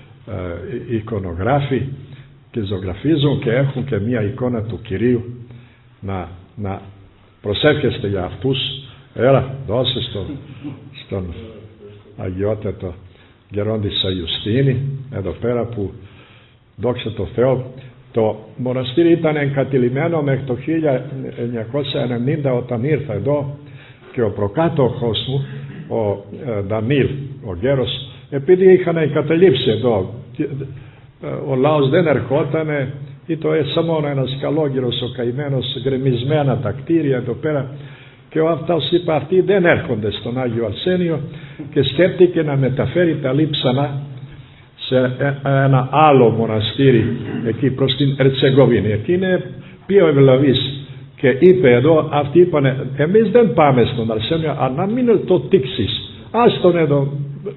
ikonografi, ke zografizum, ke ehon ke mia ikona tu kiriju, na, na prosevke ste ja tus, era, dose sto, ston agioteto gerondisa Justini, edo perapu, dok se to feo, to monastiri itanen katilimeno mek to hilja njakosa ninda otamirta do, ke o prokato hosmu, o Danil, o Geros, epidi ihane katalipse do, o laos dener hotane, i to je samo ono na skalogiros o kaimenos gremizmena taktirija do pera, che ho aftal si parti dener condesto nagio Arsenio, che skeptike na metaferita lipsana se na alo monastiri εκεί προς την Ερτσεγοβίνη. Εκεί είναι πιο ευλαβής και είπε εδώ αυτοί είπανε εμείς δεν πάμε στον Αρσένιο, αλλά να μην το τύξεις, ας τον εδώ.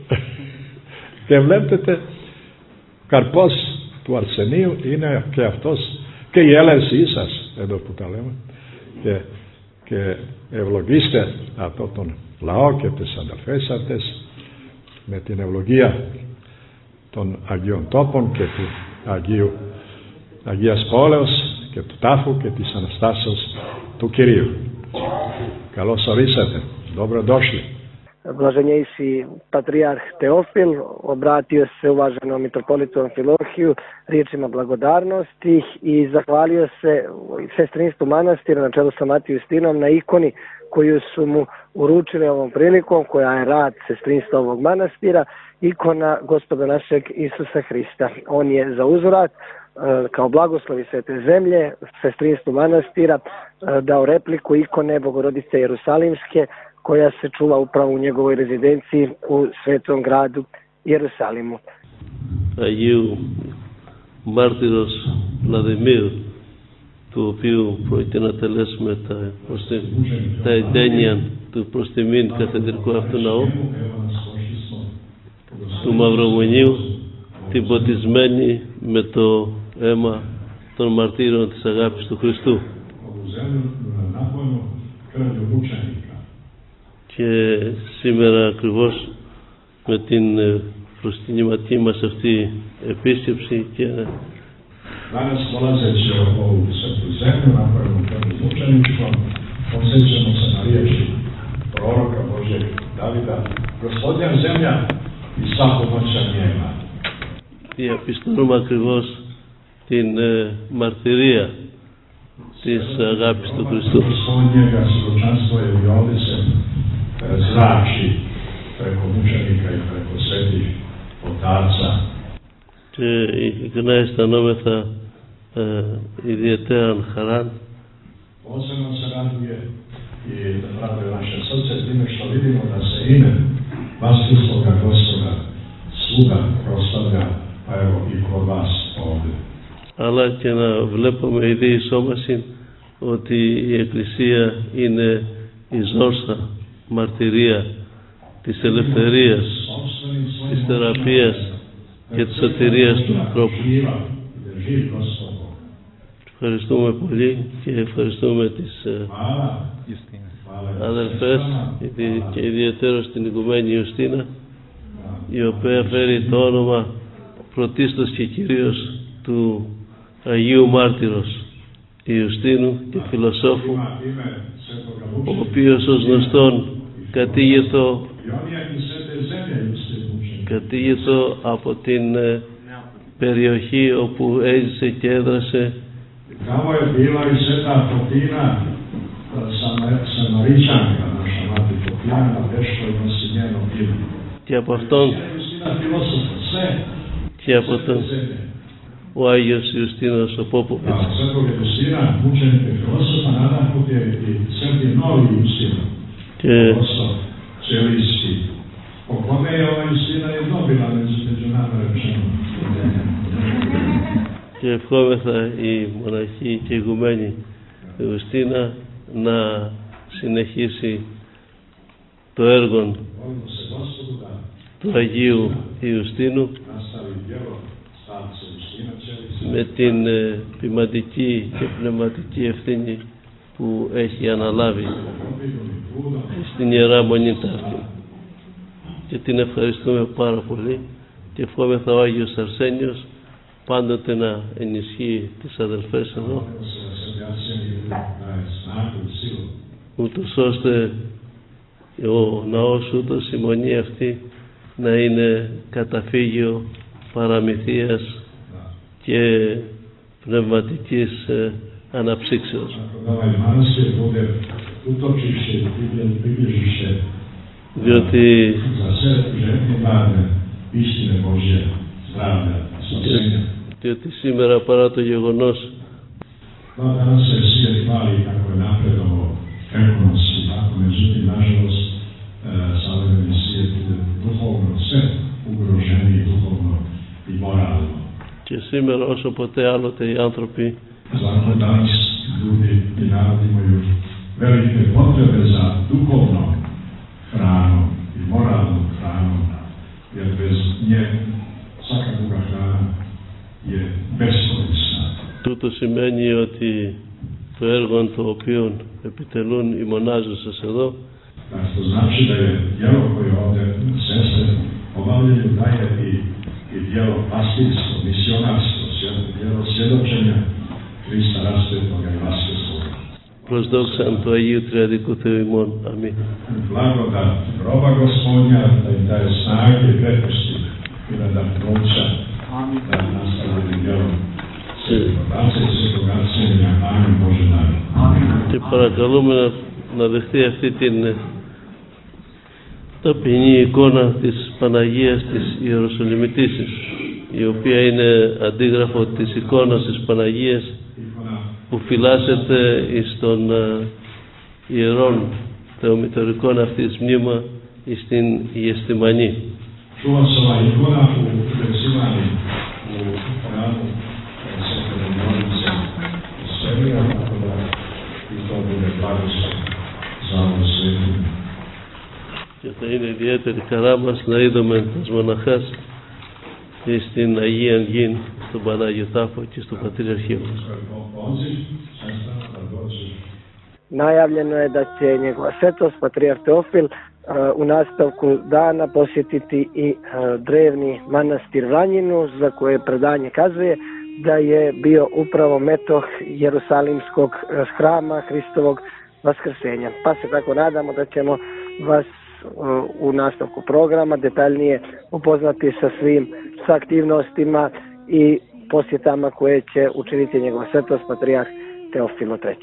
Και βλέπετε καρπός του Αρσενίου είναι και αυτός και η έλευσή σας εδώ που τα λέμε και, και ευλογήστε αυτό τον λαό και τις αδελφές αυτές με την ευλογία των Αγίων Τόπων και του Αγίου, Αγίας Πόλεως και του τάφου και της Αναστάσεως του Κυρίου. Καλώς ορίσατε. Dobro došli. Blaženjejši patrijarh Teofil obratio se uvaženom mitropolitu Amfilohiju riječima blagodarnosti i zahvalio se sestrinstvu manastira na čelu sa Matiju Justinom na ikoni koju su mu uručili ovom prilikom, koja je rad sestrinstva ovog manastira, ikona Gospoda našeg Isusa Hrista. On je za uzvrat kao blagoslovi Svete zemlje sestrinstvu manastira dao repliku ikone Bogorodice Jerusalimske, koja se čuva upravo u njegovoj rezidenciji u svetom gradu Jerusalimu. Αγίου Μάρτυρος Βλαδιμίρ, του οποίου πρόκειται να τελέσουμε τα, τα εντένεια του προς τιμήν καθεδρικού αυτού ναού, του Μαυρογονίου, την ποτισμένη με το αίμα των μαρτύρων της αγάπης του Χριστού. Και σήμερα ακριβώς με την προσκυνηματική μας αυτή επίσκεψη και danas dolazeći u ovu svetu zemlju, napravimo prvi mučeništvom, podsjećamo se na riječi proroka Božeg Davida, Gospodnja zemlja i sva pomoća njema. Διαπιστώνουμε ακριβώς την ε, μαρτυρία της αγάπης του Χριστού. Njega svjedočanstvo je i ovdje se zrači preko mučenika i preko svetih otaca. Και ειλικρινά αισθανόμεθα ε, ιδιαίτερα χαρά. Posebno se raduje i raduje naše srce time što vidimo da se ime Vastilskoga Gospoda svuda proslavlja, pa evo i kod vas ovdje. Αλλά και να βλέπουμε η διεισόμαση ότι η Εκκλησία είναι η ζώσα μαρτυρία της ελευθερίας, της θεραπείας και της σωτηρίας του ανθρώπου. Ευχαριστούμε πολύ και ευχαριστούμε τις αδελφές και ιδιαίτερα την Οικουμένη Ιουστίνα, η οποία φέρει το όνομα πρωτίστως και κυρίως του Αγίου Μάρτυρος Ιουστίνου και φιλοσόφου, ο οποίος ως γνωστόν κατήγετο κατήγητο από την περιοχή όπου έζησε και έδρασε. Tamo je bila i Sveta Fotina sa Maričanka, naša mati Fotina, nešto nosi njeno ime. Και από αυτόν και από τον ο Άγιος Ιουστίνος ο Πόποβιτς. Και και ευχόμεθα η μοναχή και η ηγουμένη Ιουστίνα να συνεχίσει το έργο του Αγίου Ιουστίνου με την ποιηματική και πνευματική ευθύνη που έχει αναλάβει στην Ιερά Μονή Ταύτη. Και την ευχαριστούμε πάρα πολύ και ευχόμεθα ο Άγιος Αρσένιος πάντοτε να ενισχύει τις αδελφές εδώ, ούτως ώστε ο ναός ούτως η μονή αυτή να είναι καταφύγιο παραμυθίας και πνευματικής ε, αναψύξεως. Διότι διότι σήμερα παρά το γεγονός και σήμερα όσο ποτέ άλλοτε οι άνθρωποι τούτο σημαίνει ότι το έργο το οποίο επιτελούν οι μονάζουσες εδώ to znači da je djelo koje ovdje sestre obavljaju daje i, i djelo pastirsko, misionarsko, djelo svjedočenja Hrista raspetnoga i vaskrslog. Προσδόξαν του Αγίου Τριαδικού Θεού ημών. Αμήν. Blagodat roba Gospodnja da im daje snage i pretosti i da da moća da nastavljaju djelom svetogace i svetogacenja. Amin Bože daj. Και παρακαλούμε να, να δεχτεί αυτή την ταπεινή εικόνα της Παναγίας της Ιεροσολυμητήσης, η οποία είναι αντίγραφο της εικόνας της Παναγίας που φυλάσσεται στον ιερόν θεομητορικών αυτής μνήμα στην Ιεστιμανή. Και θα είναι ιδιαίτερη χαρά μας να είδαμε τις μοναχάς στην Αγία Γη, στον Πανάγιο Τάφο και στο Πατριαρχείο μας. Najavljeno je da će njegova svetost, patrijarh Teofil, u nastavku dana posjetiti i drevni manastir Vranjinu, za koje predanje kazuje da je bio upravo metoh Jerusalimskog hrama Hristovog vaskrsenja. Pa se tako nadamo da ćemo vas u nastavku programa detaljnije upoznati sa svim sa aktivnostima i posjetama koje će učiniti njegova svetost patrijarh Teofilo treći.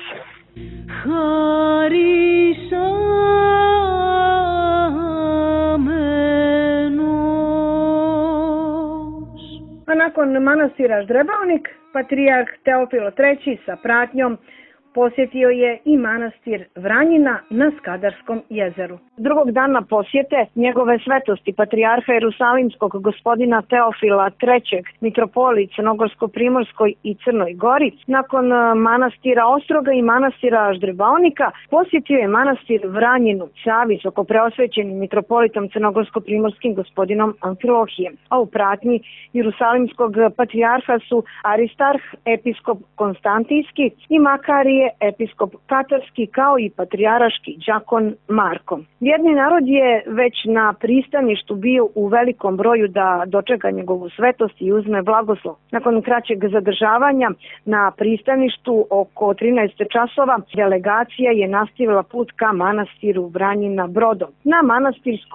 A nakon manastira Ždrebaonik, patrijarh Teofilo treći sa pratnjom posjetio je i manastir Vranjina na Skadarskom jezeru. Drugog dana posjete njegove svetosti patrijarha Jerusalimskog gospodina Teofila trećeg, mitropoliji Crnogorsko-Primorskoj i Crnoj Gori, nakon manastira Ostroga i manastira Ždrebaonika, posjetio je manastir Vranjinu sa visoko preosvećenim mitropolitom Crnogorsko-Primorskim gospodinom Amfilohijem, a u pratnji Jerusalimskog patrijarha su Aristarh, episkop Konstantijski i Makarije, episkop Katarski, kao i patrijarški đakon Marko. Vjerni narod je već na pristaništu bio u velikom broju da dočeka njegovu svetost i uzme blagoslov. Nakon kraćeg zadržavanja na pristaništu oko trinaest časova, delegacija je nastavila put ka manastiru Vranjina brodom. Na manastirskom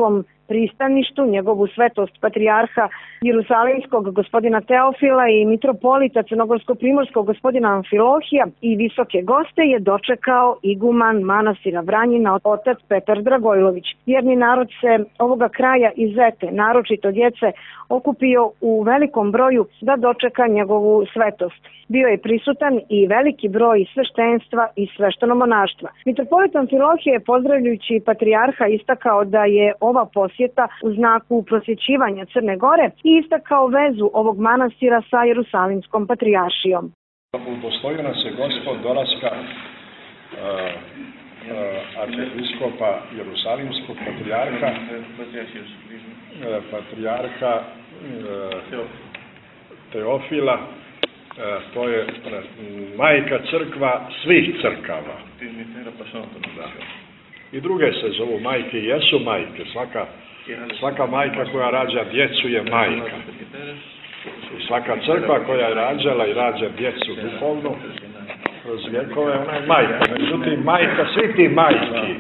pristaništu njegovu svetost patrijarha Jerusalimskog gospodina Teofila i mitropolita Crnogorsko-primorskog gospodina Amfilohija i visoke goste je dočekao iguman manastira Vranjina otac Petar Dragojlović. Vjerni narod se ovoga kraja i Zete, naročito djece, okupio u velikom broju da dočeka njegovu svetost. Bio je prisutan i veliki broj sveštenstva i sveštenomonaštva. Mitropolit Amfilohije, pozdravljajući patrijarha, istakao da je ova posjeta u znaku prosvjećivanja Crne Gore i istakao vezu ovog manastira sa Jerusalimskom patrijaršijom. Udostojio nas je Gospod dolaska uh, uh, arhijepiskopa Jerusalimskog patrijarha, uh, patrijarha uh, Teofila. Uh, to je uh, majka crkva svih crkava. Da. I druge se zovu majke, jesu majke. Svaka, svaka majka koja rađa djecu je majka. I svaka crkva koja je rađala i rađa djecu duhovno kroz vjekove, ona je majka. Međutim, majka svi ti majki,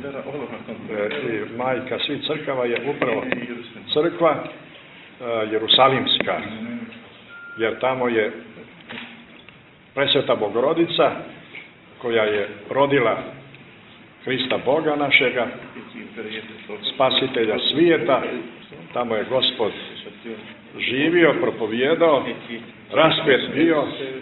e, majka svih crkava je upravo crkva e, Jerusalimska, jer tamo je Presveta Bogorodica koja je rodila Hrista Boga našega, spasitelja svijeta. Tamo je Gospod živio, propovijedao, raspet bio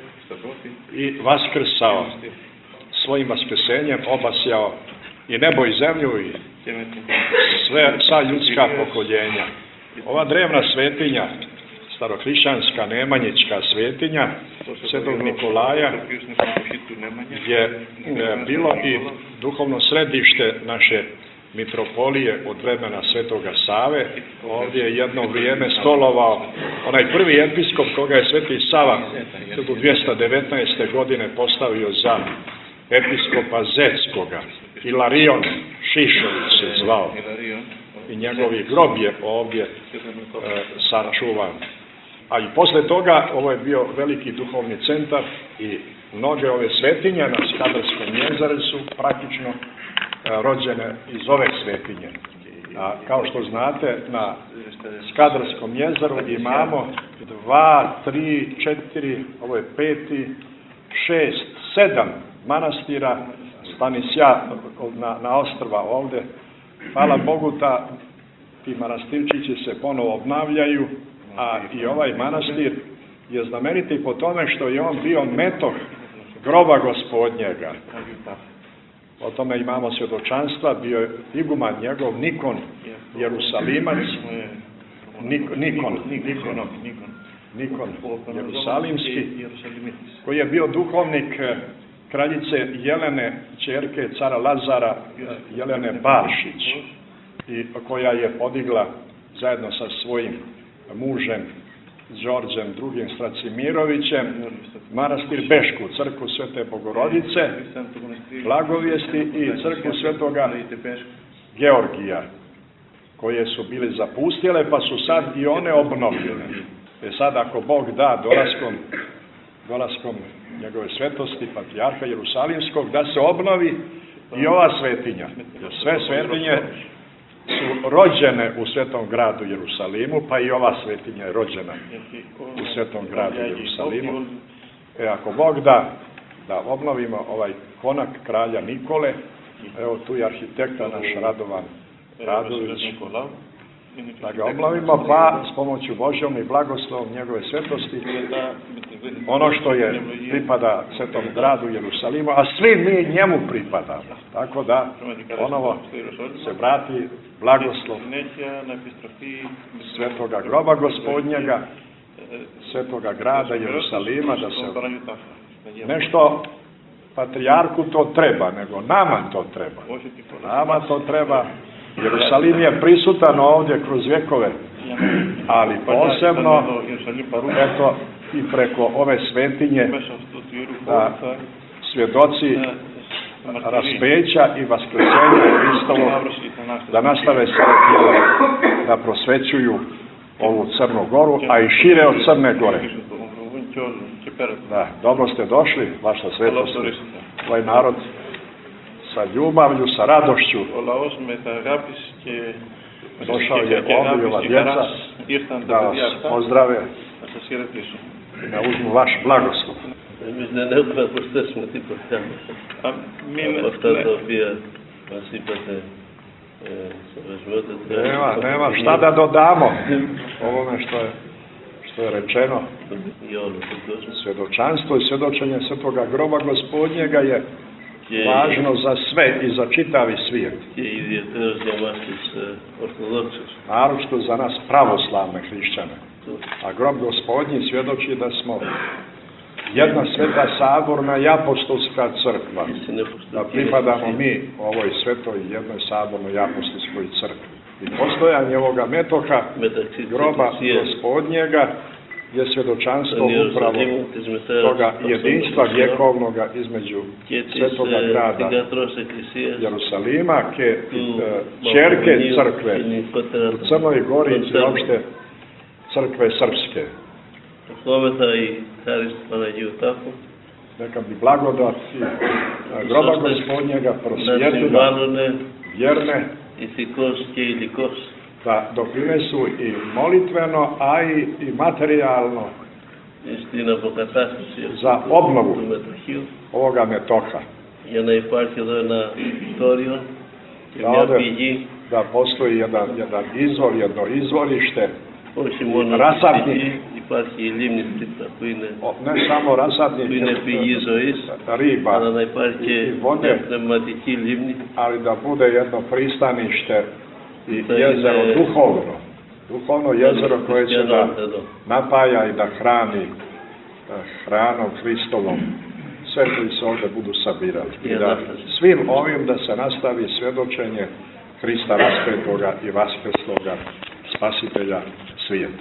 i vaskrsao. Svojim vaskrsenjem obasjao i nebo i zemlju i sve, sva ljudska pokoljenja. Ova drevna svetinja, starohrišćanska nemanjička svetinja Svetog Nikolaja je bilo i duhovno središte naše mitropolije od vremena Svetoga Save. Ovdje je jedno vrijeme stolovao onaj prvi episkop koga je Sveti Sava dvjesto devetnaeste. godine postavio za episkopa Zetskoga. Ilarion Šišović se zvao i njegovi grob je ovdje e, sačuvan. A i posle toga ovo je bio veliki duhovni centar i mnoge ove svetinje na Skadarskom jezeru su praktično rođene iz ove svetinje. A kao što znate, na Skadarskom jezeru imamo dva, tri, četiri, ovo je peti, šest, sedam manastira, stanisja na, na ostrva ovde. Hvala Bogu, ta, ti manastirčići se ponovo obnavljaju, a i ovaj manastir je znameniti po tome što je on bio metoh groba Gospodnjega. O tome imamo svjedočanstva, bio je iguman njegov Nikon Jerusalimac, Nik, Nikon, Nikon, Nikon Jerusalimski, koji je bio duhovnik kraljice Jelene, ćerke cara Lazara, Jelene Baršić, i koja je podigla zajedno sa svojim mužem Đorđem drugim Stracimirovićem manastir Bešku, crkvu Svete Bogorodice, Blagovijesti i crkvu Svetoga Georgija, koje su bili zapustile, pa su sad i one obnovljene. E sad, ako Bog da, dolaskom, dolaskom njegove svetosti, patrijarha Jerusalimskog, da se obnovi i ova svetinja. Jer sve svetinje su rođene u svetom gradu Jerusalimu, pa i ova svetinja je rođena u svetom gradu Jerusalimu. E, ako Bog da, da obnovimo ovaj konak kralja Nikole, evo tu je arhitekta naš Radovan Radović, da ga obnovimo, pa s pomoću Božjom i blagoslovom njegove svetosti, ono što je pripada svetom gradu Jerusalimu, a svi mi njemu pripadamo. Tako da ponovo se vrati blagoslov svetoga groba Gospodnjega, svetoga grada Jerusalima, da se nešto patrijarku to treba, nego nama to treba. Nama to treba. Jerusalim je prisutan ovdje kroz vjekove, ali posebno eto i preko ove svetinje da svjedoci raspeća i vaskrsenja Hristovog da nastave svoje djelo, da prosvećuju ovu Crnu Goru, a i šire od Crne Gore. Da, dobro ste došli, vaša svetost, ovaj narod sa ljubavlju, sa radošću Došao je ovdje ova djeca da vas pozdrave i da uzmu vaš blagoslov. Mislim da ne upravo pošto smo ti postali. A pošto to bija nasipate svoje živote. Nema, nema šta da dodamo ovome što je što je rečeno. Svjedočanstvo i svjedočenje Svetoga groba Gospodnjega je važno za sve i za čitavi svijet. Naročito za nas pravoslavne hrišćane. A grob Gospodnji svjedoči da smo jedna sveta saborna i apostolska crkva. Da pripadamo mi ovoj svetoj jednoj sabornoj i apostolskoj crkvi. I postojanje ovoga metoka groba Gospodnjega je svjedočanstvo upravo toga jedinstva vjekovnoga između svetoga grada Jerusalima, ke ćerke crkve u Crnoj Gori i uopšte crkve srpske. Neka bi blagodat i groba Gospodnjega prosvjetila vjerne da doprinesu i molitveno, a i, i materijalno za obnovu ovoga metoka. Da, ovdje, da postoji jedan, jedan izvor, jedno izvorište, rasadnik, ne samo rasadnik riba i vode, ali da bude jedno pristanište i jezero duhovno, duhovno jezero koje će da napaja i da hrani hranom Hristovom sve koji se ovdje budu sabirali. I da svim ovim da se nastavi svjedočenje Hrista raspetoga i vaskrsloga Spasitelja svijeta.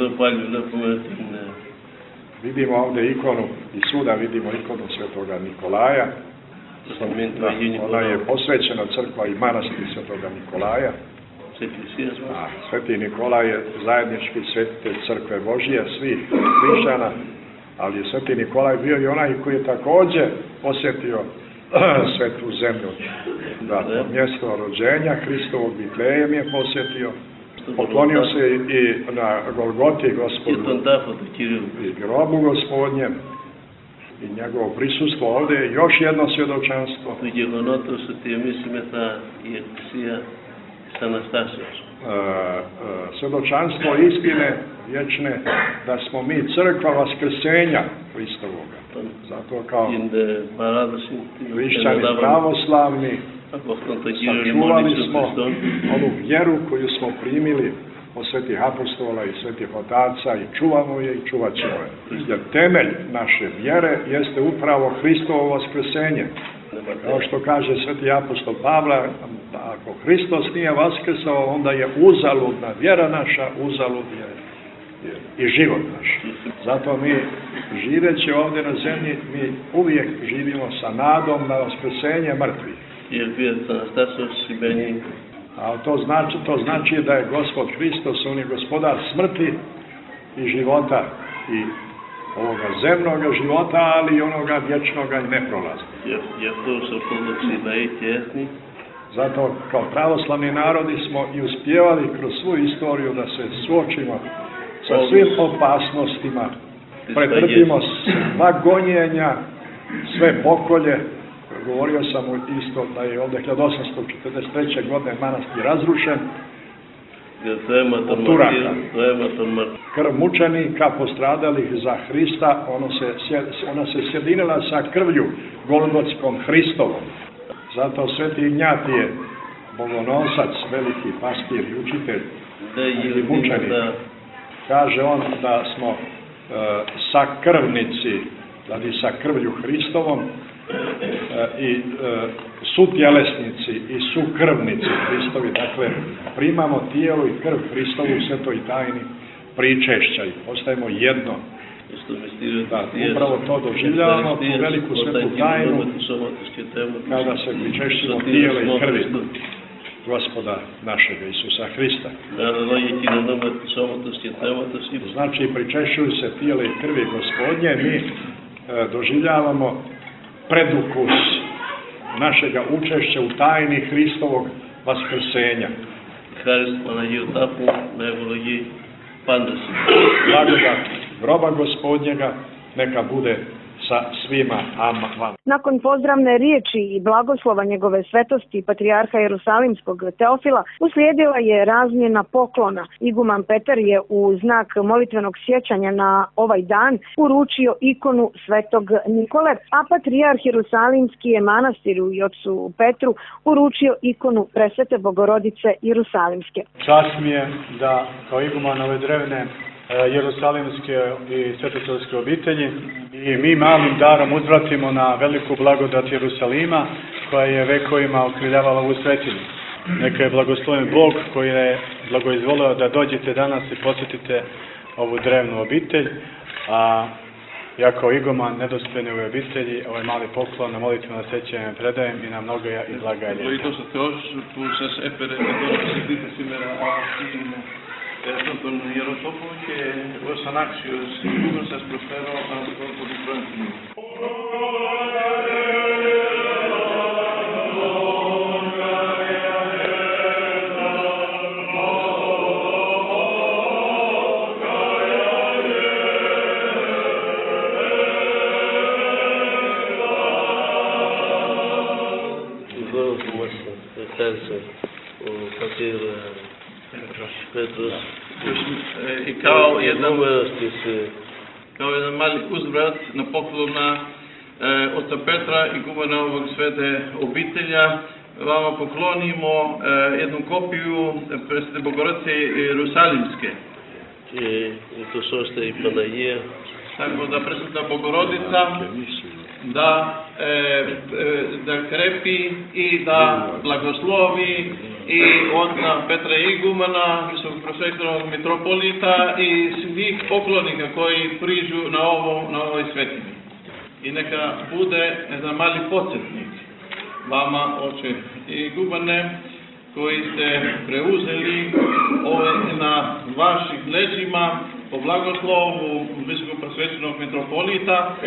Vidimo ovdje ikonu i svuda vidimo ikonu Svetoga Nikolaja. Ona je posvećena crkva i manastir Svetoga Nikolaja. A Sveti Nikolaj je zajednički svetitelj crkve Božije, svih hrišćana, ali je Sveti Nikolaj bio i onaj koji je također posjetio svetu zemlju. Da, to mjesto rođenja Hristovog Vitlejem je posjetio. Poklonio se i na Golgoti Gospodu i grobu Gospodnjem i njegovo prisustvo ovdje je još jedno svjedočanstvo. Svjedočanstvo istine vječne da smo mi crkva vaskrsenja Hristovoga. Zato kao hrišćani pravoslavni sačuvali smo ovu vjeru koju smo primili od svetih apostola i svetih otaca i čuvamo je i čuvat ćemo je. Jer temelj naše vjere jeste upravo Hristovo vaskrsenje. Kao što kaže sveti apostol Pavla, ako Hristos nije vaskrsao, onda je uzaludna vjera naša, uzalud je i život naš. Zato mi, živeći ovdje na zemlji, mi uvijek živimo sa nadom na vaskrsenje mrtvih. A to znači, to znači da je Gospod Hristos, on je gospodar smrti i života i ovoga zemnoga života, ali i onoga vječnoga i neprolaznog. Zato kao pravoslavni narodi smo i uspjevali kroz svu istoriju da se suočimo sa svim opasnostima, pretrpimo sva gonjenja, sve pokolje. Govorio sam isto da je ovdje hiljadu osamsto četrdeset treće. godine manastir razrušen od Turaka. Krv mučenika postradalih za Hrista, ono se, ona se sjedinila sa krvlju Golgotskom Hristovom. Zato sveti Ignjatije, bogonosac, veliki pastir i učitelj i mučenik, kaže on da smo e, sakrvnici, da bi sa krvlju Hristovom e, i e, sutjelesnici i sukrvnici Hristovi, dakle primamo tijelo i krv Hristovu u svetoj tajni pričešća i postajemo jedno. Da, upravo to doživljavamo, tu veliku svetu tajnu, kada se pričešćimo tijelo i krvi Gospoda našega Isusa Hrista. Znači, pričešćuju se tijelo i krvi Gospodnje, mi e, doživljavamo predukus našega učešća u tajni Hristovog vaskrsenja. ευχάρισμα Αγίου Τάφου να ευλογεί πάντα σου. Blagodat groba gospodnjega neka bude sa svima vama. Nakon pozdravne riječi i blagoslova njegove svetosti patrijarha Jerusalimskog Teofila uslijedila je razmjena poklona. Iguman Petar je u znak molitvenog sjećanja na ovaj dan uručio ikonu svetog Nikole, a patrijarh Jerusalimski je manastiru i ocu Petru uručio ikonu presvete Bogorodice Jerusalimske. Čast mi je da kao iguman ove drevne Jerusalimske i svetosavske obitelji i mi malim darom uzvratimo na veliku blagodat Jerusalima koja je vekovima okrivljavala ovu svetinu. Neka je blagosloven Bog koji je blagoizvolio da dođete danas i posjetite ovu drevnu obitelj, a ja kao iguman nedostojni u obitelji ovaj mali poklon na molitveno sjećanje predajem i na mnogoja i blaga ljeta. Ευλογητός ο Θεός που σας έφερε εδώ να συζητείτε σήμερα αυτόν τον Ιερό Τόπο και ως ανάξιος ηγούμενος σας προσφέρω αυτό το μικρό ενθυμίο. Εδώ που μας ευχάρισε ο πατήρ Πέτρος i kao jedan, kao jedan mali uzvrat na poklona e, oca Petra i gumana ovog svete obitelja, vama poklonimo e, jednu kopiju presvete Bogorodice Jerusalimske. Και ούτως ώστε η Παναγία tako da presveta Bogorodica da, e, da krepi i da blagoslovi i onda Petra Igumana, visokog prosvetnog mitropolita i svih poklonika koji priđu na, ovo, na ovoj svetini. I neka bude jedan mali podsjetnik vama, oče Igumane, koji ste preuzeli ove na vaših leđima po blagoslovu visokog prosvetnog mitropolita,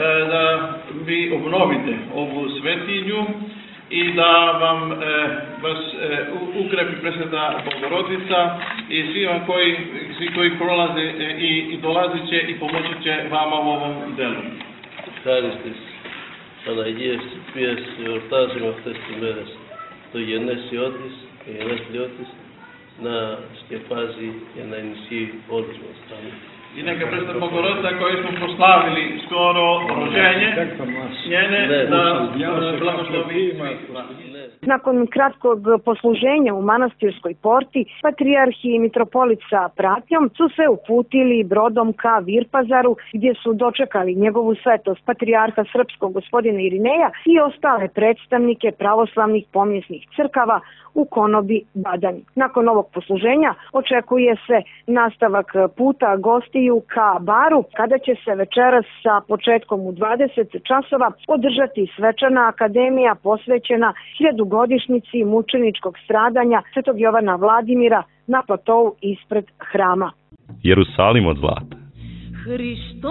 da vi obnovite ovu svetinju i da vam e, vas e, ukrepi presveta Bogorodica i svi koji, svi koji prolaze e, i, i dolazit će i pomoći će vama u ovom delu. Ευχάριστης Παναγίας, της οποίας εορτάζουμε αυτές τις μέρες το γενέσιό της, το γενέθλιό της, να σκεφάζει και να ενισχύει όλους μας. I neka presveta Bogorodica koju smo proslavili skoro rođenje njene da blagoslovi. Nakon kratkog posluženja u manastirskoj porti, patrijarhi i mitropolit sa pratnjom su se uputili brodom ka Virpazaru, gdje su dočekali njegovu svetost patrijarha srpskog gospodina Irineja i ostale predstavnike pravoslavnih pomjesnih crkava u konobi Badanje. Nakon ovog posluženja očekuje se nastavak puta gostiju ka Baru, kada će se večeras sa početkom u dvadeset časova održati svečana akademija posvećena hiljadugodišnjici mučeničkog stradanja svetog Jovana Vladimira na platovu ispred hrama. Jerusalim od zlata. Hristos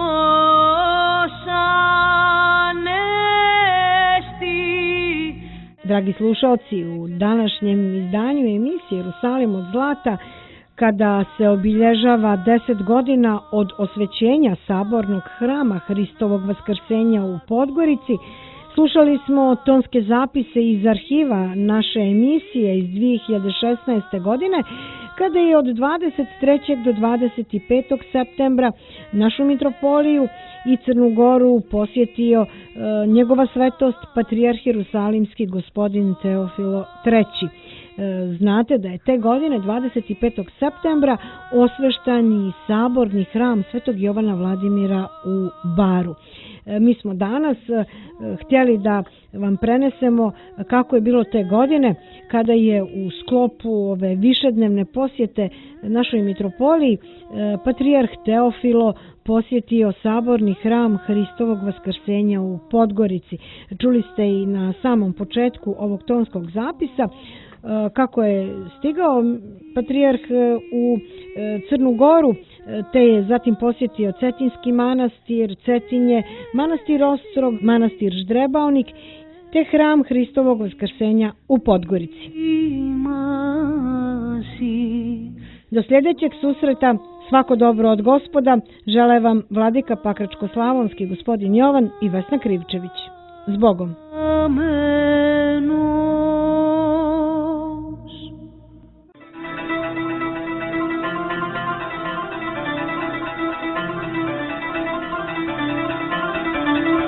anesti. Dragi slušalci, u današnjem izdanju emisije Jerusalim od zlata, kada se obilježava deset godina od osvećenja sabornog hrama Hristovog vaskrsenja u Podgorici, slušali smo tonske zapise iz arhiva naše emisije iz dvije hiljade šesnaeste. godine, kada je od dvadeset trećeg do dvadeset petog septembra našu mitropoliju i Crnu Goru posjetio e, njegova svetost patrijarh Jerusalimski gospodin Teofilo treći. E, znate da je te godine dvadeset petog septembra osveštan i saborni hram svetog Jovana Vladimira u Baru. E, mi smo danas e, htjeli da vam prenesemo kako je bilo te godine kada je u sklopu ove višednevne posjete našoj mitropoliji e, patrijarh Teofilo posjetio saborni hram Hristovog vaskrsenja u Podgorici. Čuli ste i na samom početku ovog tonskog zapisa kako je stigao patrijarh u Crnu Goru, te je zatim posjetio Cetinski manastir, Cetinje, manastir Ostrog, manastir Ždrebaonik, te hram Hristovog vaskrsenja u Podgorici. Do sljedećeg susreta, svako dobro od Gospoda, žele vam vladika Pakračko-slavonski gospodin Jovan i Vesna Krivčević. S Bogom!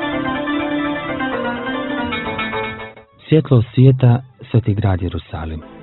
Svjetlo svijeta, Sveti grad Jerusalim.